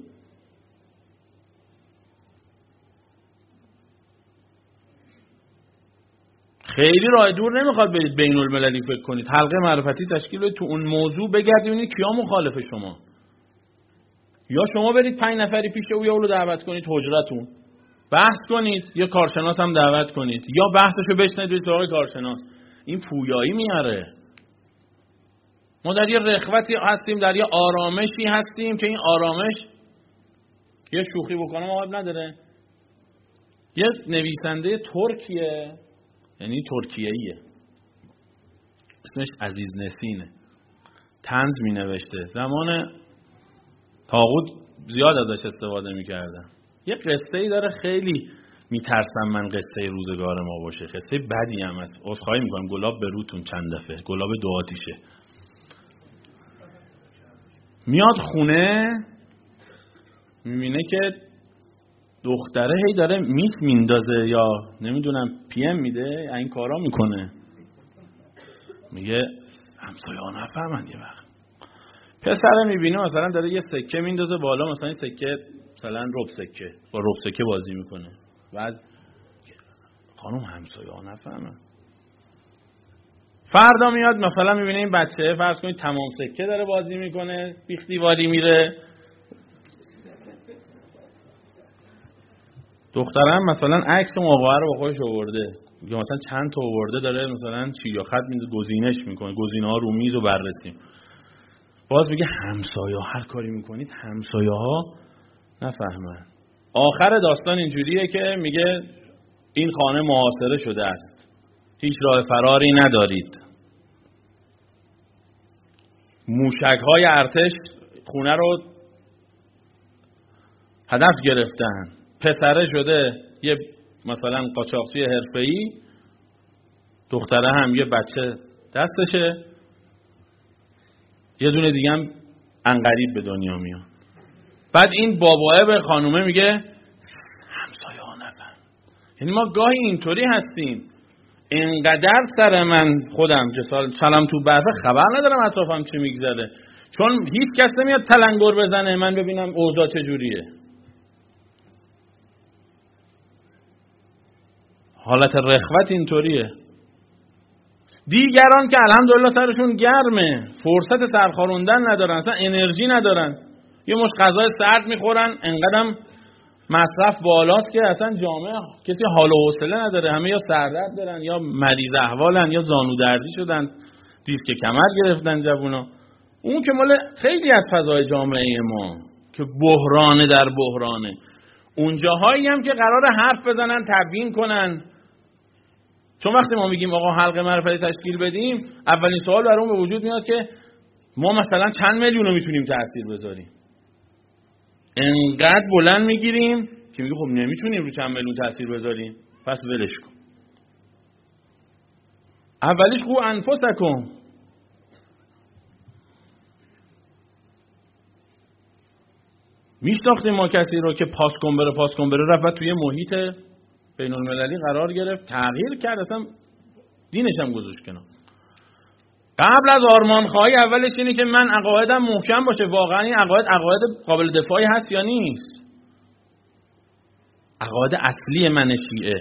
خیلی راه دور نمیخواد برید بین المللی فکر کنید، حلقه معرفتی تشکیل بدید، تو اون موضوع بگردید ببینید کیا مخالف شما، یا شما برید 5 نفری پیش او یا اون رو دعوت کنید حجرتون بحث کنید، یا کارشناس هم دعوت کنید، یا بحثشو بشنوید سراغ کارشناس. این پویایی میاره. ما در یه رخوتی هستیم، در یه آرامشی هستیم که این آرامش یه شوخی بکنم آب نداره. یه نویسنده ترکیه، یعنی ترکیه‌ایه، اسمش عزیز نسینه، طنز می نوشته. زمان طاغوت زیاد ازش استفاده می کردن. یه قصه‌ای داره خیلی میترسم من قصه روزگار ما باشه، قصه بدی هم هست، عذرخواهی میکنم گلاب به روتون چند دفعه، گلاب دو آتیشه. میاد خونه میبینه که دختره هی داره میس میندازه یا نمیدونم پی ام میده، این کارا میکنه. میگه همسایه ها نفهمن. یه وقت پسره میبینه مثلا داره یه سکه میندازه بالا، مثلا این سکه مثلا ربع سکه، با ربع سکه بازی میکنه. بعد خانم همسایه ها نفهمن. فردا میاد مثلا میبینه این بچه فرض کنید تمام سکه داره بازی میکنه، بیخ دیواری میره. دخترم مثلا عکس موقعه رو با خودش آورده، یا مثلا چند تا آورده داره مثلا چی یا خط میده گزینش میکنه، گزینه ها رو میز رو بررسی. باز میگه همسایه ها هر کاری میکنید همسایه ها نفهمن. آخر داستان اینجوریه که میگه این خانه محاصره شده است، هیچ راه فراری ندارید. موشک های ارتش خونه رو هدف گرفتن. پسره شده یه مثلا قاچاقچی حرفه‌ای، دختره هم یه بچه دستشه، یه دونه دیگه هم عنقریب به دنیا میاد. بعد این باباه به خانومه میگه همسایه ها نفهم. یعنی ما گاهی اینطوری هستیم، اینقدر سر من خودم سلام تو برفه خبر ندارم اطرافم چی میگذره، چون هیچ کس نمیاد تلنگر بزنه من ببینم اوضاع چجوریه. حالت رخوت اینطوریه. دیگران که الحمدلله سرشون گرمه، فرصت سرخاروندن ندارن، اصلا انرژی ندارن، یه مش غذای سرد میخورن، انقدرم مصرف بالاست که اصلا جامعه کسی حال و حوصله نداره. همه یا سردرد دارن یا مریض احوالن یا زانو دردی شدن، دیسک کمر گرفتن جوونا. اون که مال خیلی از فضای جامعه ما که بحرانه در بحرانه. اون جاهایی هم که قرار حرف بزنن، تبیین کنن. چون وقتی ما میگیم آقا حلقه معرفتی تشکیل بدیم، اولین سوال برامون به وجود میاد که ما مثلا چند میلیون رو میتونیم تاثیر بذاریم. انقدر بلند میگیریم که میگه خب نمیتونیم رو چند میلیون تاثیر بذاریم، پس ولش کن. اولیش قو انفسکم. میشناختیم ما کسی رو که پاس کن بره رفت توی محیط بین المللی قرار گرفت، تغییر کرد، اصلا دینش هم گذاشت کنار. قبل از آرمانخواهی اولش اینه که من عقایدم محکم باشه. واقعا این عقاید قابل دفاعی هست یا نیست؟ عقاید اصلی من شیعه.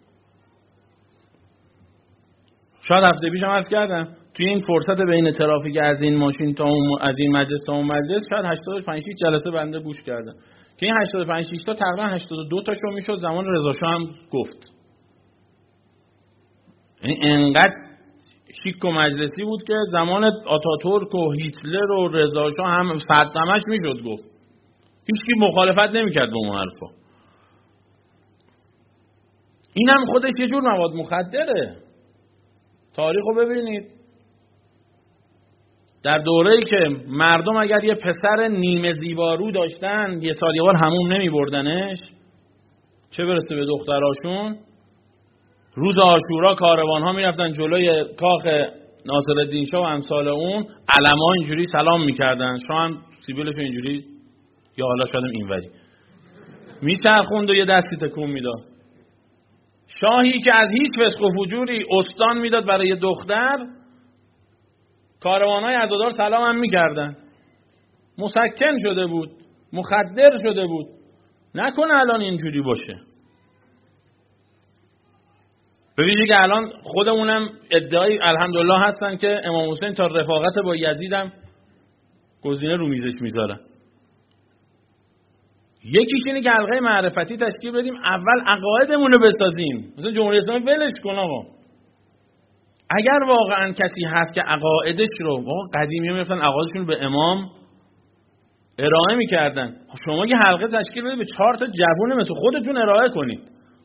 شاید هفته پیشم عرض کردم توی این فرصت بین ترافیک از این ماشین تا اون، از این مجلس تا اون مجلس، شاید 85 جلسه بنده گوش کردم که این 85 تا تقریبا 82 تاشو میشد زمان رضا شاه هم گفت. یعنی انقدر شیک و مجلسی بود که زمان آتاتورک و هیتلر و رضا شاه هم صدمش میشد گفت. هیچکی مخالفت نمیکرد با اون حرفا. این هم خودش یه جور مواد مخدره. تاریخو ببینید. در دوره‌ای که مردم اگر یه پسر نیمه زیبارو داشتن یه سال یه بار حموم نمی بردنش، چه برسه به دختراشون. روز عاشورا کاروان‌ها میرفتن جلوی کاخ ناصرالدین شاه و امثال اون، علما اینجوری سلام میکردن، شاه هم سیبیلشو اینجوری یا حالا شدم اینوری میچرخوند و یه دستی تکون میداد. شاهی که از هیچ فسق و فجوری استان میداد برای دختر، کاروان‌های عزادار سلام هم میکردن. مسکن شده بود، مخدر شده بود. نکنه الان اینجوری باشه. ببینید که الان خودمونم ادعای الحمدلله هستن که امام حسین تا رفاقت با یزیدم گزینه رو میزش میذارن. یکیش اینه که حلقه معرفتی تشکیل بدیم، اول عقایدمون رو بسازیم. مثلا جمهوری اسلامی ولش کن آقا. اگر واقعا کسی هست که عقایدش رو، آقا قدیمی میرفتن عقایدشون رو به امام ارائه میکردن، شما یه حلقه تشکیل بدید به 4 تا جوون مثل خودتون ارائه کنید،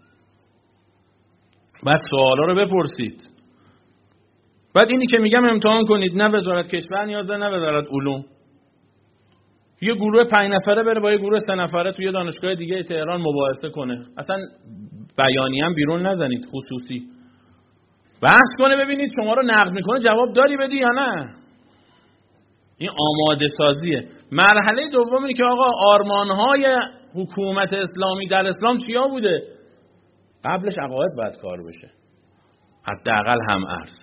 بعد سوالا رو بپرسید. بعد اینی که میگم امتحان کنید، نه وزارت کشور نیاز داره، نه وزارت علوم. یه گروه 5 نفره بره با یه گروه 3 نفره توی دانشگاه دیگه تهران مباحثه کنه. اصلا بیانیه هم بیرون نزنید، خصوصی بحث کنه، ببینید شما رو نقد میکنه جواب داری بدی یا نه. این آماده سازیه. مرحله دوم اینه که آقا آرمانهای حکومت اسلامی در اسلام چیا بوده؟ قبلش عقاید باید کار بشه، حداقل هم ارز.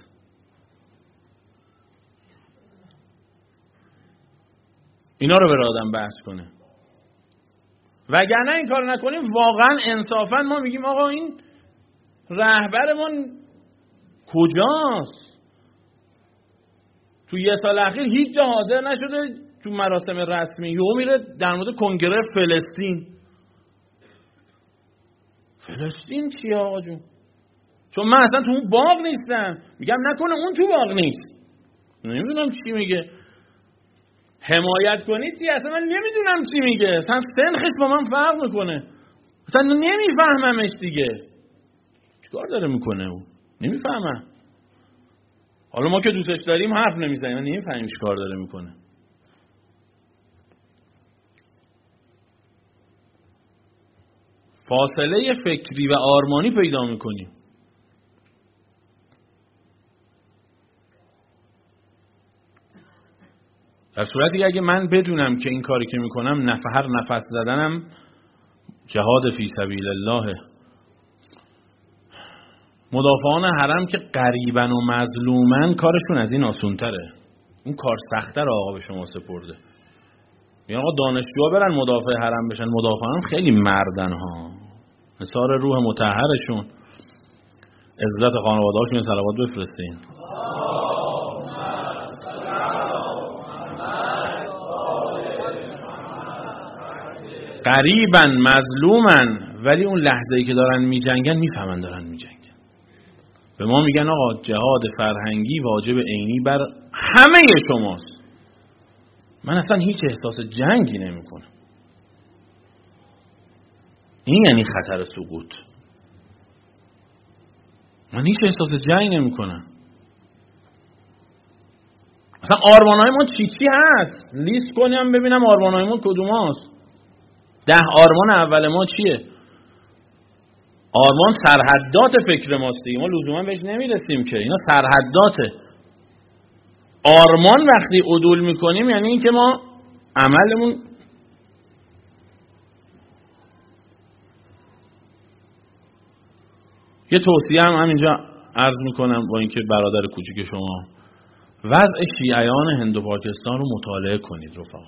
اینا رو به آدم بحث کنه. وگرنه این کار نکنیم واقعا انصافا ما میگیم آقا این رهبرمون کجاست؟ تو یه سال اخیر هیچ جا حاضر نشده تو مراسم رسمی. یهو میره در مورد کنگره فلسطین چیه آقا جون؟ چون من اصلا تو اون باغ نیستم. میگم نکنه اون تو باغ نیست. نمیدونم چی میگه. حمایت کنید چی؟ اصلا من نمیدونم چی میگه. اصلا سنخش با من فرق میکنه. اصلا نمیفهممش دیگه. چیکار داره میکنه اون؟ نمیفهمم. حالا ما که دوستش داریم حرف نمیزنیم، من نمیفهمیم چیکار داره میکنه. فاصله فکری و آرمانی پیدا میکنیم. در صورتی که اگه من بدونم که این کاری که میکنم هر نفس زدنم جهاد فی سبیل الله، مدافعان حرم که غریبن و مظلومن کارشون از این آسونتره. اون کار سخت‌تر آقا به شما سپرده. میگن آقا دانشجوها برن مدافع حرم بشن. مدافعان خیلی مردن ها. نثار روح مطهرشون، عزت خانواده‌هاشون صلوات بفرستین. غریبن مظلومن، ولی اون لحظه‌ای که دارن میجنگن میفهمن دارن میجنگن. به ما میگن آقا جهاد فرهنگی واجب عینی بر همه شماست. من اصلا هیچ احساس جنگی نمیکنم. این یعنی خطر سقوط. من هیچ احساس جنگ نمیکنم. اصلا آرمانهای ما چی هست؟ لیست کنیم ببینم آرمانهای ما کدوم هست. 10 آرمان اول ما چیه؟ آرمان سرحدات فکر ماست دیگه، ما لزوما بهش نمیرسیم که، اینا سرحداته. آرمان وقتی عدول میکنیم یعنی این که ما عملمون یه توصیه هم همینجا عرض میکنم با اینکه برادر کوچیک شما، وضع شیعیان هند و پاکستان رو مطالعه کنید رفقا.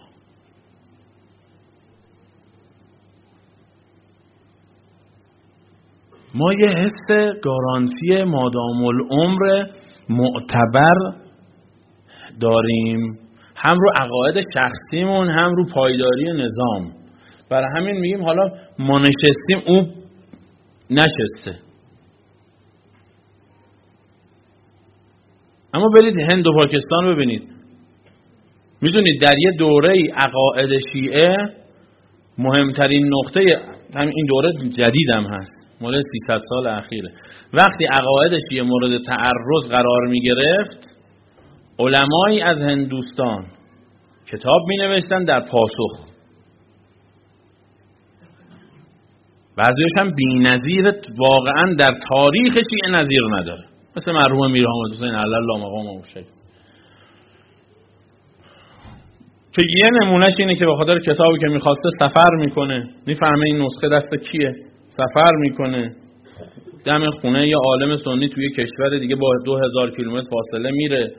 ما یه حس گارانتی مادام العمر معتبر داریم، هم رو عقاید شخصیمون هم رو پایداری نظام. برای همین میگیم حالا ما نشستیم اون نشسته. اما برید هند و پاکستان ببینید، میدونید در یه دوره عقاید شیعه مهمترین نقطه، همین این دوره جدیدم هست مورد 300 سال اخیره، وقتی عقاید شیعه مورد تعرض قرار می گرفت، علمایی از هندوستان کتاب می نوشتن در پاسخ. بعضیش هم بی‌نظیر، واقعا در تاریخ شیعه نظیر نداره، مثل مرحوم میر حامد حسین علی الله مقامه شریف که یه نمونهش اینه که به خاطر کتابی که میخواسته سفر میکنه، میفهمه این نسخه دست کیه، سفر میکنه دم خونه یه عالم سنی توی کشور دیگه با 2000 کیلومتر فاصله میره،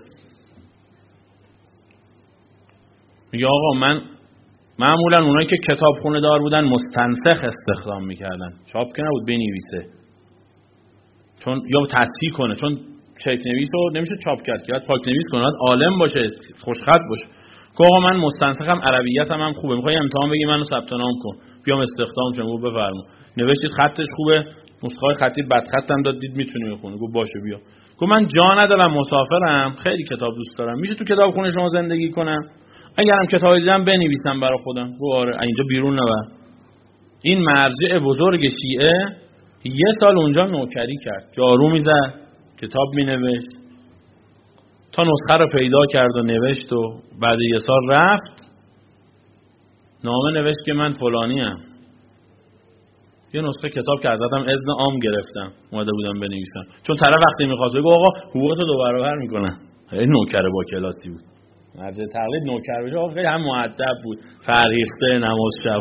میگه آقا من معمولا اونایی که کتابخونه دار بودن مستنسخ استخدام میکردن، چاپ که نبود بنویسه، چون یا تصحیح کنه، چون چک نویس رو نمیشه چاپ کرد که باید پاک نویس کنه، باید عالم باشه، خوشخط باشه. که آقا من مستنسخم، عربیتم هم خوبه، میخوای امتحان بگی منو ثبت نام کن بیام استخدام شم، گفت بفرما، نوشتید خطش خوبه، نسخه خطی بدخطم داد دید میتونی بخونی، گفت باشه بیا. گفت من جا ندارم مسافرم، خیلی کتاب دوست دارم، میشه تو کتابخونه شما زندگی کنم؟ اگرم کتابی دیدم بنویسم برای خودم. گفت آره اینجا بیرون نبر. این مرجع بزرگ شیعه یه سال اونجا نوکری کرد، جارو میزد، کتاب مینوشت تا نسخه رو پیدا کرد و نوشت و بعد یه سال رفت نامه نوشت که من فلانیم، یه نسخه کتاب که ازتم اذن عام گرفتم اومده بودم بنویسم، چون طرف وقتی میخواست بگه آقا حقوقتو 2 برابر میکنم. این نوکر با کلاسی بود، مرجع تقلید نوکر بشه، آقا خیلی هم مؤدب بود، فرهیخته، نماز شب.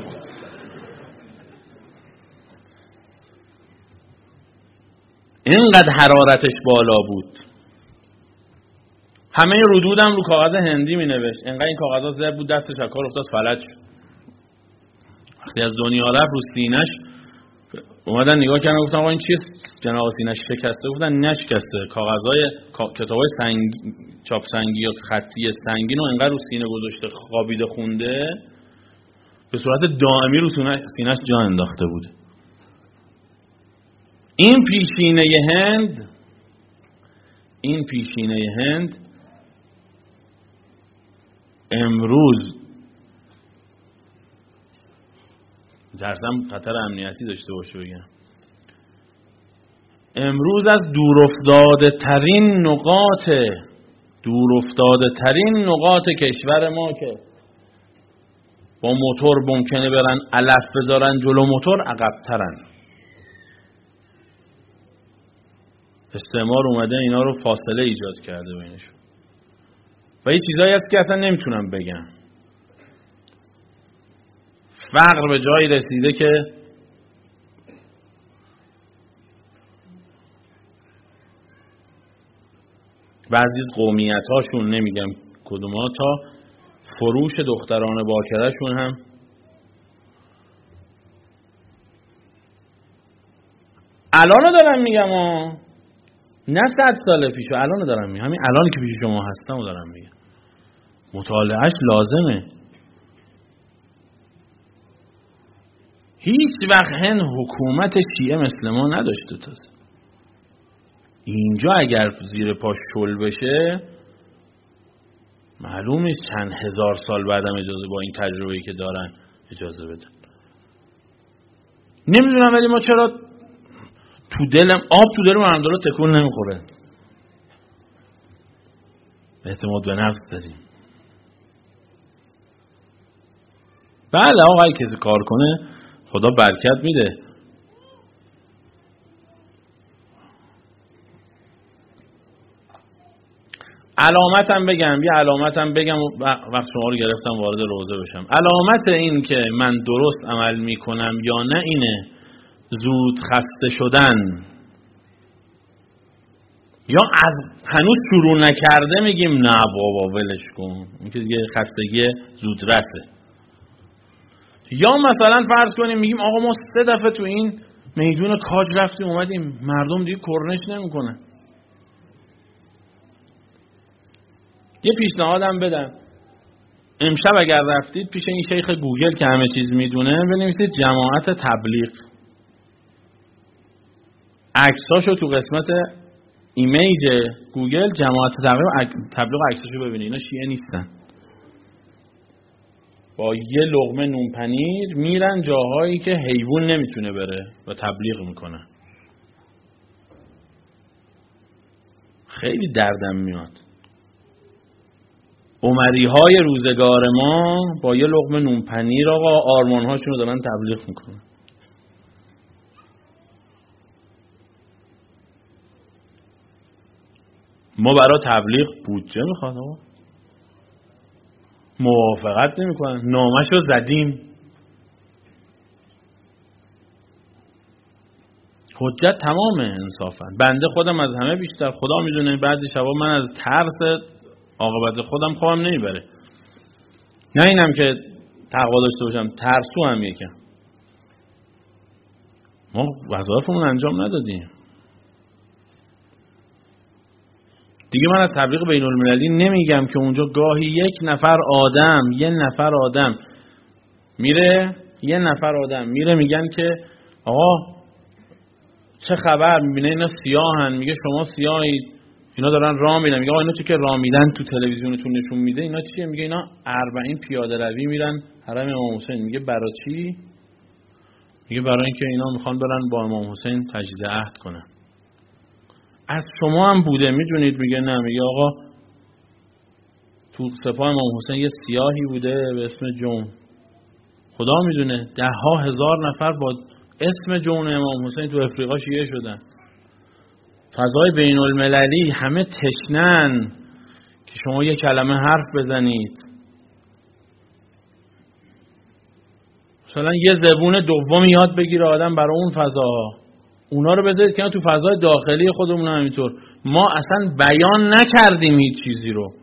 اینقدر حرارتش بالا بود، همه ردودم رو کاغذ هندی می نوشت، اینقدر این کاغذها زرد بود دستش از کار افتاد فلج شد. وقتی از دنیا رفت رو سینش اومدن نگاه کردن گفتن آقا این چیه جناب سینش شکسته؟ گفتن نشکسته، کاغذهای کتابای چاپ سنگی یا خطی سنگین رو اینقدر رو سینه گذاشته خوابیده خونده به صورت دائمی رو سینش جا انداخته بود. این پیشینه هند امروز درسم خطر امنیتی داشته باشه بگم، امروز از دورافتاده ترین نقاط کشور ما که با موتور ممکنه برن علف بذارن جلو موتور عقب‌ترن. استعمار اومده اینا رو فاصله ایجاد کرده بینشون و یه چیزایی هست که اصلا نمیتونم بگم. فقر به جایی رسیده که بعضی از قومیت هاشون، نمیگم کدوما، تا فروش دختران باکرهشون هم الانو دارم میگم نه 100 سال پیشو، الانو دارم میگم، همین الانی که پیش شما هستم و دارم میگم. مطالعهش لازمه. هیچ وقت هند حکومت شیعه مثل ما نداشته تازه. اینجا اگر زیر پا شل بشه معلوم نیست چند هزار سال بعدم اجازه با این تجربه‌ای که دارن اجازه بدن. نمیدونم ولی ما چرا آب تو دل مردم رو تکون نمیخوره. اعتماد به نفس داریم. بله آقا اگه کسی کار کنه خدا برکت میده. علامتم بگم، یه علامتم بگم وقت شما رو گرفتم وارد روزه بشم. علامت این که من درست عمل میکنم یا نه اینه زود خسته شدن، یا از هنوز شروع نکرده میگیم نه بابا ولش کن، این که دیگه خستگی زودرسه. یا مثلا فرض کنیم میگیم آقا ما 3 دفعه تو این میدون کاج رفتیم اومدیم مردم دیگه کرنش نمیکنن. یه پیشنهادم بدم، امشب اگر رفتید پیش این شیخ گوگل که همه چیز میدونه بنویسید جماعت تبلیغ، عکساشو تو قسمت ایمیج گوگل جماعت تبلیغ عکساشو ببینید. اینا شیعه نیستن، با یه لقمه نون پنیر میرن جاهایی که حیوان نمیتونه بره و تبلیغ میکنن. خیلی دردم میاد. عمری های روزگار ما با یه لقمه نون پنیر آقا آرمان هاشون رو دارن تبلیغ میکنن. ما برای تبلیغ بودجه میخواد آقا، موافقت نمیکنن، نامشو زدیم. حجت تمامه انصافا. بنده خودم از همه بیشتر خدا میدونه بعضی شبا من از ترس عاقبت خودم خوابم نمیبره. نه اینم که تقوا داشته باشم، ترسو هم یکم. ما وظایفمون انجام ندادیم. دیگه من از تبلیغ بین المللی نمیگم که اونجا گاهی یه نفر آدم میره میگن که آقا چه خبر، میبینه اینا سیاهن، میگه شما سیاهید، اینا دارن راه میرن، میگه آقا اینا چی که راه میدن تو تلویزیونتون نشون میده اینا چیه؟ میگه اینا 40 پیاده روی میرن حرم امام حسین. میگه برای چی؟ میگه برای اینکه اینا میخوان برن با امام حسین تجدید عهد کنن. از شما هم بوده میدونید؟ میگه نه. میگه آقا تو سپاه امام حسین یه سیاهی بوده به اسم جون، خدا میدونه 10,000 نفر با اسم جون امام حسین تو افریقا شیعه شدن. فضای بین المللی همه تشنن که شما یه کلمه حرف بزنید. مثلا یه زبون دوم یاد بگیره آدم برای اون فضاها، اونا رو بذارید که تو فضای داخلی خودمون همینطور. ما اصلا بیان نکردیم هیچ چیزی رو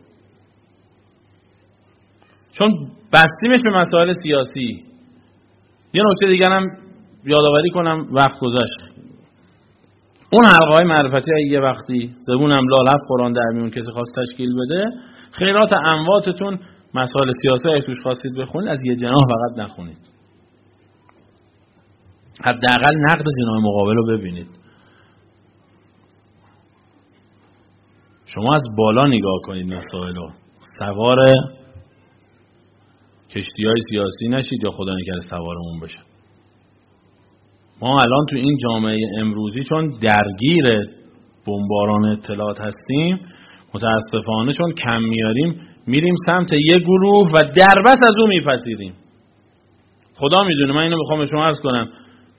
چون بستیمش به مسائل سیاسی. یه نکته دیگر هم یادآوری کنم وقت گذشت. اون حلقه های معرفتی یه وقتی زبون هم لالف قرآن در میون کسی خواست تشکیل بده، خیرات امواتتون مسائل سیاسی اگه توش خواستید بخونید از یه جناح فقط نخونید، حداقل نقد جناح مقابل رو ببینید. شما از بالا نگاه کنید مسائل رو، سوار کشتی‌های سیاسی نشید یا خدا نکرده سوارمون بشه. ما الان تو این جامعه امروزی چون درگیر بمباران اطلاعات هستیم، متاسفانه چون کم میاریم میریم سمت یه گروه و دربست از اون میپذیریم. خدا میدونه. من اینو بخوام به شما عرض کنم،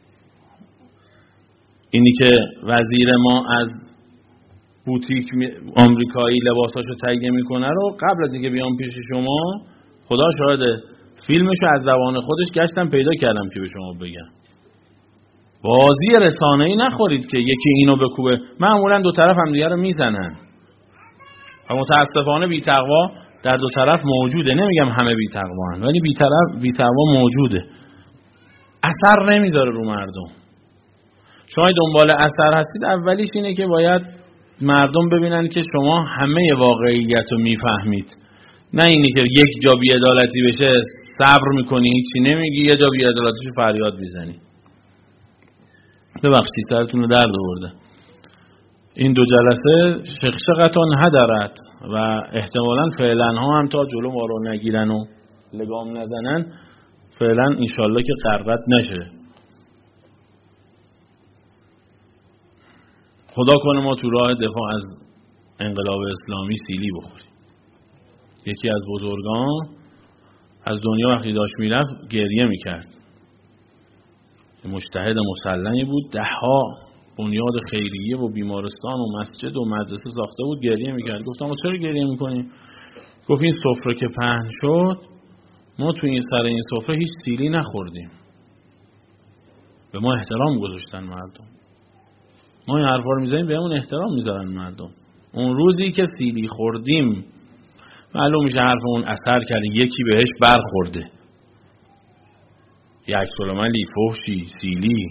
اینی که وزیر ما از بوتیک آمریکایی لباساشو تهیه میکنه رو قبل از اینکه بیام پیش شما خدا شاهده فیلمشو از زبان خودش گشتم پیدا کردم که به شما بگم. بازی رسانه‌ای نخورید که یکی اینو بکوبه. معمولا دو طرف هم دیگه رو میزنن و متاسفانه بی‌تقوا در دو طرف موجوده. نمیگم همه بی‌تقوان ولی بی‌تقوا موجوده. اثر نمیذاره رو مردم. شما دنبال اثر هستید، اولیش اینه که باید مردم ببینن که شما همه واقعیت رو میفهمید، نه اینی که یک جا بی‌عدالتی بشه صبر میکنی هیچی نمیگی، یه جا بی‌عدالتیشو فریاد میزنی. ببخشید سرتون رو درد آورده. این 2 جلسه شقشقتون هدرت و احتمالاً فعلا ها هم تا جلو ما رو نگیرن و لگام نزنن فعلا انشالله که غرقت نشه. خدا کنه ما تو راه دفاع از انقلاب اسلامی سیلی بخوریم. یکی از بزرگان از دنیا وقتی داشت میرفت گریه میکرد. مجتهد مسلمی بود، 10 بنیاد خیریه و بیمارستان و مسجد و مدرسه ساخته بود، گریه میکرد. گفتم ما چرا گریه میکنیم؟ گفت این سفره که پهن شد ما تو این سر این سفره هیچ سیلی نخوردیم. به ما احترام گذاشتن مردم. ما این حرفا رو میزنیم بهمون احترام میذارن مردم. اون روزی که سیلی خوردیم معلوم میشه حرفمون اثر کرده، یکی بهش برخورده. یک سلملی، فحشی، سیلی.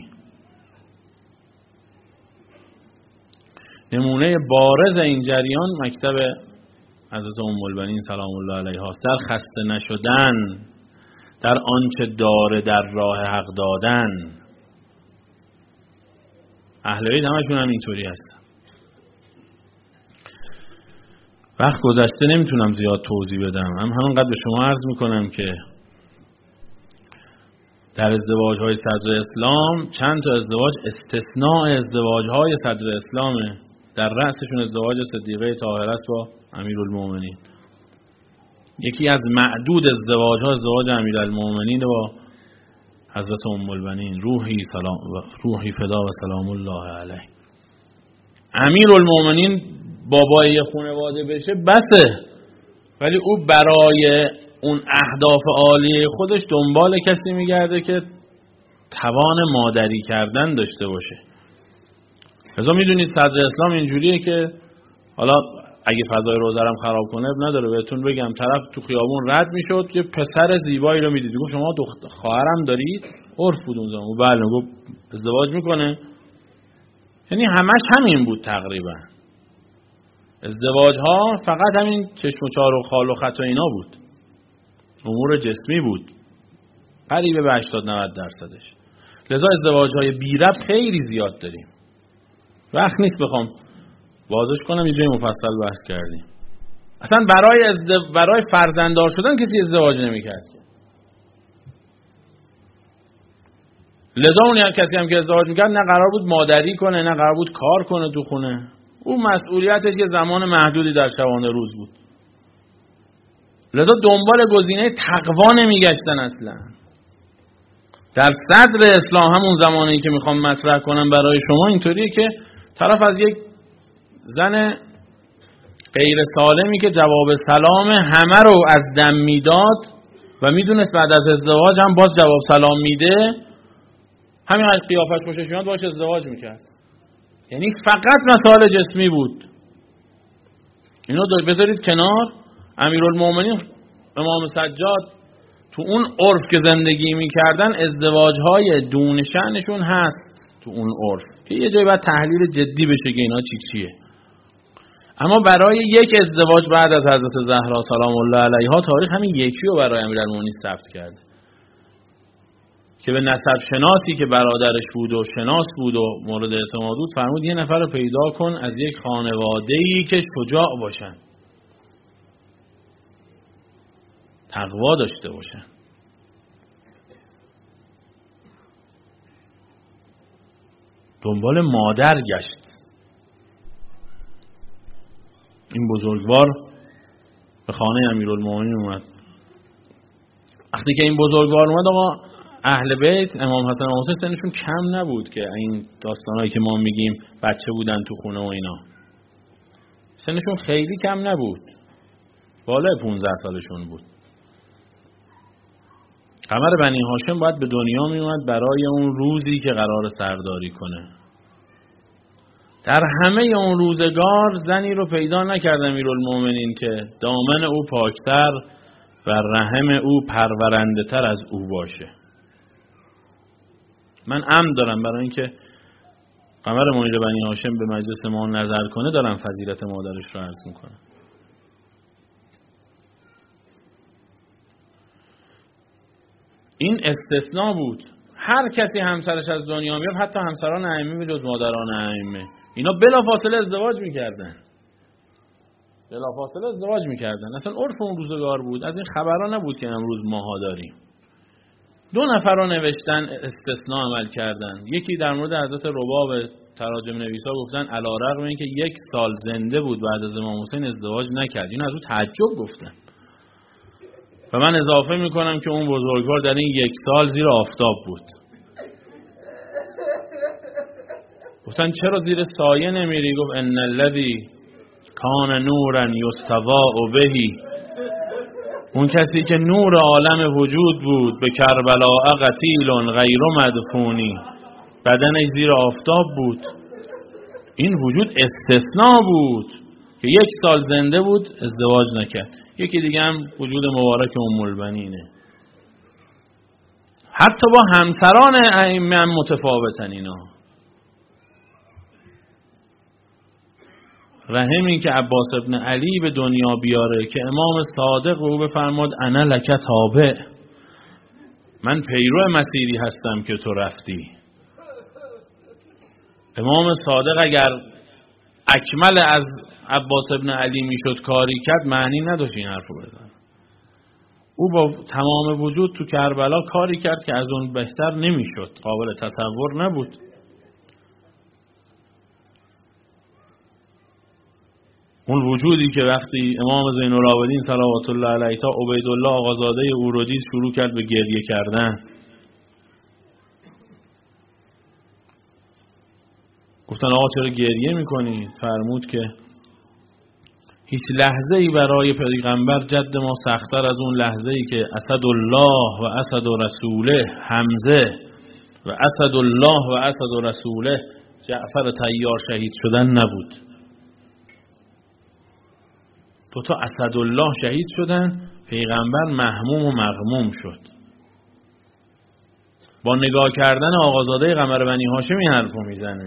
نمونه بارز این جریان مکتب حضرت ام البنین سلام الله علیها در خسته نشدن، در آنچه داره در راه حق دادن. اهل بیت همشون هم اینطوری هستن. وقت گذشته نمیتونم زیاد توضیح بدم، همونقدر به شما عرض میکنم که در ازدواج‌های صدر اسلام چند تا ازدواج استثناء ازدواج‌های صدر اسلامه. در رأسشون ازدواج صدیقه طاهره است با امیرالمومنین. یکی از معدود ازدواج‌ها ازدواج امیرالمومنین با حضرت ام البنین روحی فدا و سلام الله علیه. امیرالمومنین بابای خانواده بشه بسه، ولی او برای اون اهداف عالی خودش دنبال کسی میگرده که توان مادری کردن داشته باشه. لذا میدونید صدر اسلام اینجوریه که حالا اگه فضای روزه رو خراب کنه نداره بهتون بگم، طرف تو خیابون رد میشد یه پسر زیبایی رو میدید، گفت شما خواهرم دارید؟ عرف بود اون زمان. بله. گفت ازدواج میکنه. یعنی همش همین بود تقریبا. ازدواج ها فقط همین چشم و چار و خال و خط و اینا بود، امور جسمی بود، قریب به 80-90%. لذا ازدواج های بی ربط خیلی زیاد داریم. وقت نیست بخوام واضح کنم، یه جای مفصل بحث کردیم. اصلا برای فرزنددار شدن کسی ازدواج نمی‌کرد. لذا اون کسی هم که ازدواج می‌کرد نه قرار بود مادری کنه نه قرار بود کار کنه تو خونه. اون مسئولیتش یه زمان محدودی در شبانه روز بود. لذا دنبال گزینه تقوا نمیگشتن اصلا. در صدر اسلام همون زمانی که میخوام مطرح کنم برای شما اینطوریه که طرف از یک زن غیر سالمی که جواب سلام همه رو از دم میداد و میدونست بعد از ازدواج هم باز جواب سلام میده، همین قیافش خوشش میاد باشه ازدواج میکرد. یعنی فقط مسائل جسمی بود. اینو بذارید کنار. امیرالمومنین امام سجاد تو اون عرف که زندگی میکردن ازدواجهای دون شأنشون هست تو اون عرف که یه جایی باید تحلیل جدی بشه که اینا چیه. اما برای یک ازدواج بعد از حضرت زهرا سلام الله علیها تاریخ همین یکی رو برای امیرالمومنین ثبت کرده که به نسب شناسی که برادرش بود و شناس بود و مورد اعتماد بود فرمود یه نفر رو پیدا کن از یک خانواده‌ای که شجاع باشن، تقوا داشته باشن. دنبال مادر گشت. این بزرگوار به خانه امیرالمومنین اومد. وقتی که این بزرگوار اومد آقا اهل بیت امام حسن و حسین سنشون کم نبود که این داستانایی که ما میگیم بچه بودن تو خونه و اینا، سنشون خیلی کم نبود، بالای 15 سالشون بود. قمر بنی هاشم باید به دنیا می اومد برای اون روزی که قرار سرداری کنه. در همه اون روزگار زنی رو پیدا نکرد امیرالمومنین که دامن او پاکتر و رحم او پرورنده تر از او باشه. من عمد دارم برای اینکه قمر منیر بنی هاشم به مجلس ما نظر کنه دارم فضیلت مادرش رو عرض میکنم. این استثناء بود. هر کسی همسرش از دنیا میاد، حتی همسران ائمه جز مادران ائمه، اینا بلافاصله ازدواج میکردن. بلافاصله ازدواج میکردن. اصلا عرف اون روزگار بود. از این خبرها نبود که امروز ماها داریم. 2 نفر رو نوشتن استثناء عمل کردن. یکی در مورد حضرت رباب تراجم نویسا گفتن علیرغم اینکه 1 سال زنده بود بعد از امام حسین ازدواج نکرد. این از اون تعجب گفتن. و من اضافه میکنم که اون بزرگوار در این 1 سال زیر آفتاب بود. گفتن چرا زیر سایه نمیری؟ گفت ان الذی کان نورا یستضاء به، اون کسی که نور عالم وجود بود، به کربلا قتیل غیر مدفونی، بدنش زیر آفتاب بود. این وجود استثناء بود که 1 سال زنده بود ازدواج نکرد. یکی دیگه هم وجود مبارک ام البنینه. حتی با همسران ائمه هم متفاوتن اینا. رحم این که عباس ابن علی به دنیا بیاره که امام صادق او بفرماد انا لک تابع، من پیرو مسیری هستم که تو رفتی. امام صادق اگر اکمل از عباس ابن علی میشد کاری کرد، معنی نداشت این حرفو بزن. او با تمام وجود تو کربلا کاری کرد که از اون بهتر نمیشد، قابل تصور نبود. اون وجودی که وقتی امام زین العابدین صلوات الله علیه تا عبیدالله آقازاده او رو دید شروع کرد به گریه کردن. گفتن آقا چرا گریه میکنی؟ فرمود که هیچ لحظه ای برای پیغمبر جد ما سخت‌تر از اون لحظه ای که اسد الله و اسد رسوله حمزه و اسد الله و اسد رسوله جعفر طیار شهید شدن نبود. 2 اسدالله شهید شدن، پیغمبر محموم و مغموم شد. با نگاه کردن آقازاده قمر بنی هاشم این حرفو میزنه.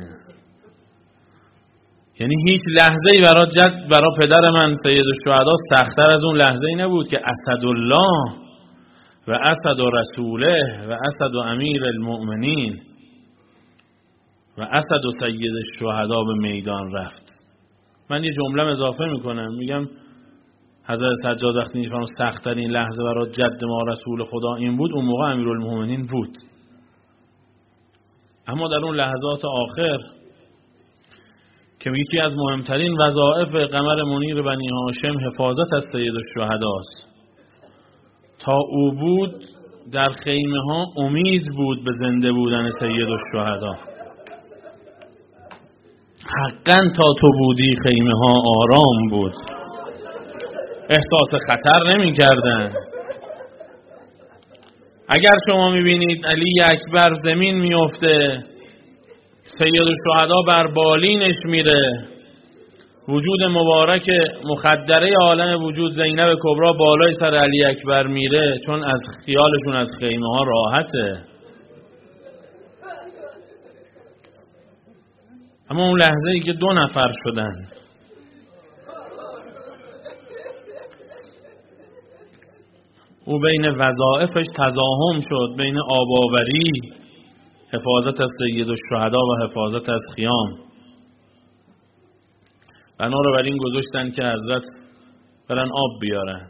یعنی هیچ لحظه ای برای پدر من سید الشهدا سخت‌تر از اون لحظه ای نبود که اسدالله و اسد رسوله و اسد امیر المؤمنین و اسد سید الشهدا به میدان رفت. من یه جمله اضافه میکنم، میگم حضرت سجاد وقتی میفرمایند سخت‌ترین لحظه برای جد ما رسول خدا این بود، اون موقع امیرالمومنین بود. اما در اون لحظات آخر که یکی از مهمترین وظایف قمر منیر بنی هاشم حفاظت از سید الشهداست، تا او بود در خیمه ها امید بود به زنده بودن سید الشهدا. حقا تا تو بودی خیمه ها آرام بود، احساس خطر نمی کردن. اگر شما میبینید علی اکبر زمین میفته، سید الشهدا بر بالینش میره، وجود مبارک مخدره عالم وجود زینب کبرا بالای سر علی اکبر میره، چون از خیالشون از خیمه ها راحته. اما اون لحظه ای که 2 نفر شدن، او بین وظایفش تزاحم شد، بین آباوری، حفاظت از سید الشهدا و حفاظت از خیام. بنا رو بر این گذاشتن که حضرت برن آب بیارن.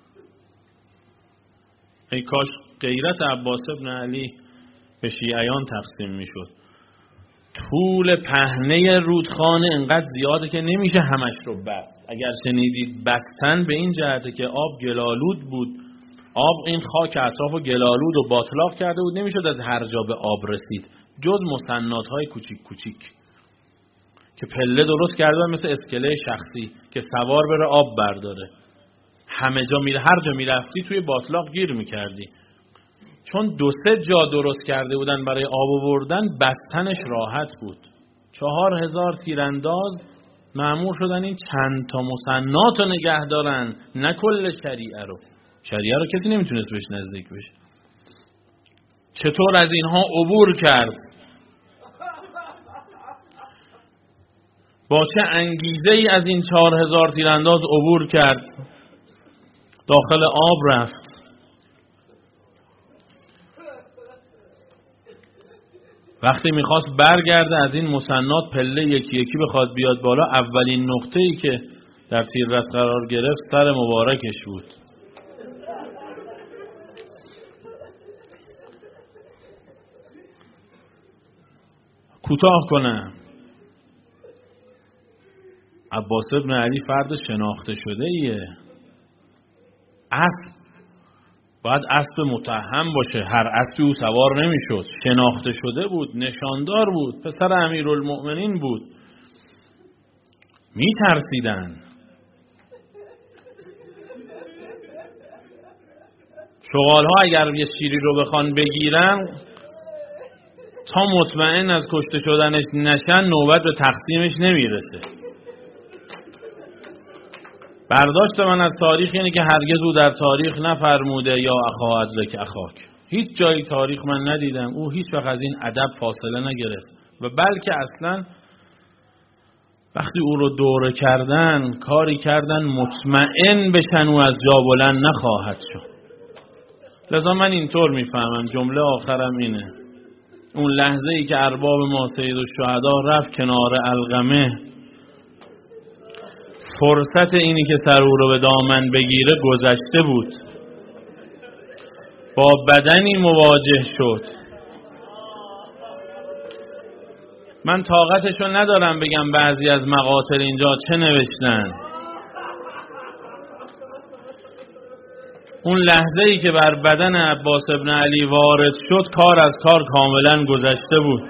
ای کاش غیرت عباس ابن علی به شیعیان تقسیم میشد. طول پهنه رودخانه انقدر زیاده که نمیشه همش رو بست. اگر شنیدید بستن به این جهته که آب گلالود بود، آب این خاک اطراف گلالود و باطلاق کرده بود، نمیشد از هر جا به آب رسید جز مسنادهای کوچیک کوچیک که پله درست کرده مثل اسکله شخصی که سوار بره آب برداره. همه جا هر جا میرفتی توی باطلاق گیر میکردی. چون 2-3 جا درست کرده بودن برای آب آوردن، بستنش راحت بود. 4000 تیرانداز مأمور شدن این چند تا مسنات رو نگه دارن، نه کل شریعه رو. شریعه رو کسی نمیتونست بهش نزدیک بشه. چطور از اینها عبور کرد؟ با چه انگیزه ای از این 4000 تیرانداز عبور کرد؟ داخل آب رفت. وقتی میخواست برگرده از این مسنات پله یکی یکی بخواد بیاد بالا، اولین نقطه‌ای که در تیررس قرار گرفت سر مبارکش بود. کوتاه کنم، عباس ابن علی فرد شناخته شده ایه. اسب باید اسب متهم باشه، هر اسبی او سوار نمیشد. شناخته شده بود، نشاندار بود، پسر امیرالمؤمنین بود. میترسیدن. شغالها اگر یه شیری رو بخوان بگیرن، تا مطمئن از کشته شدنش نشن نوبت به تقسیمش نمیرسه. برداشت من از تاریخ اینه که هرگز او در تاریخ نفرموده یا اخا ادرک اخاک. هیچ جایی تاریخ من ندیدم او هیچ وقت از این ادب فاصله نگرفت و بلکه اصلا وقتی او رو دوره کردن کاری کردن مطمئن بشن او از جا بلند نخواهد شد. لذا من اینطور میفهمم، جمله آخرم اینه، اون لحظه ای که ارباب ما سید الشهدا رفت کنار علقمه، فرصت اینی که سر او رو به دامن بگیره گذشته بود. با بدنی مواجه شد. من طاقتشو ندارم بگم بعضی از مقاتل اینجا چه نوشتن. اون لحظه ای که بر بدن عباس ابن علی وارد شد، کار از کار کاملا گذشته بود.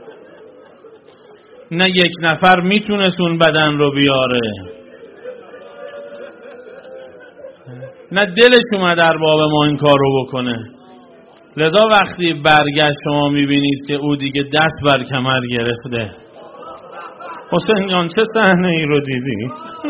نه یک نفر میتونست اون بدن رو بیاره، نه دلش اومد ارباب ما این کار رو بکنه. لذا وقتی برگشت شما میبینید که او دیگه دست بر کمر گرفته. حسین جان چه صحنه ای رو دیدی؟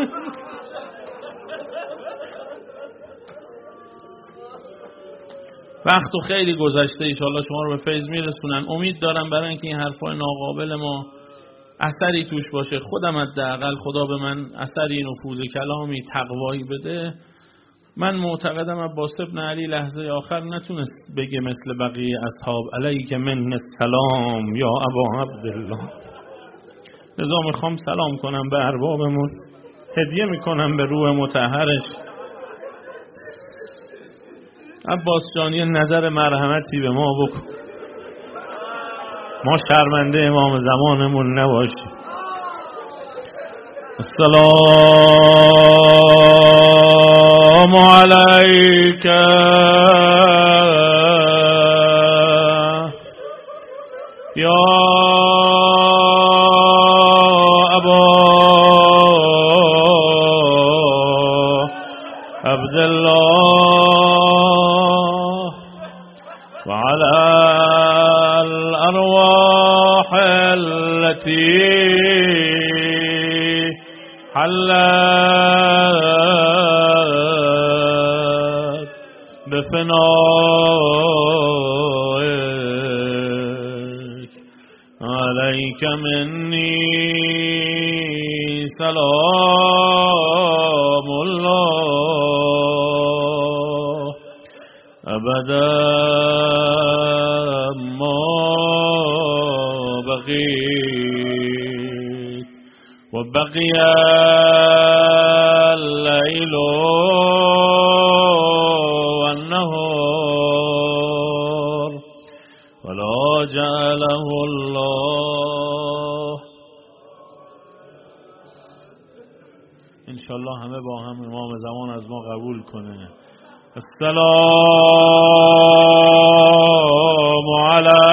وقت و خیلی گذشته، ایشالله شما رو به فیض میرسونن. امید دارم برای اینکه این حرفای ناقابل ما اثری توش باشه. خودم حداقل خدا به من اثری، نفوذ کلامی، تقوایی بده. من معتقدم عباس ابن علی لحظه آخر نتونست بگه مثل بقیه اصحاب علیک من السلام یا ابا عبدالله. لذا میخوام سلام کنم به اربابمون، هدیه میکنم به روح مطهرش. عباس جانی نظر مرحمتی به ما بکن، ما شرمنده امام زمانمون نباشیم. السلام علیک یا ابا عبدالله و علی الارواح التي حلت بفنائك عليك مني سلام الله أبدا ما بقيت وبقي الليل والنهار ولا جعله الله. انشالله همه با هم امام زمان از ما قبول کنه. السلام علی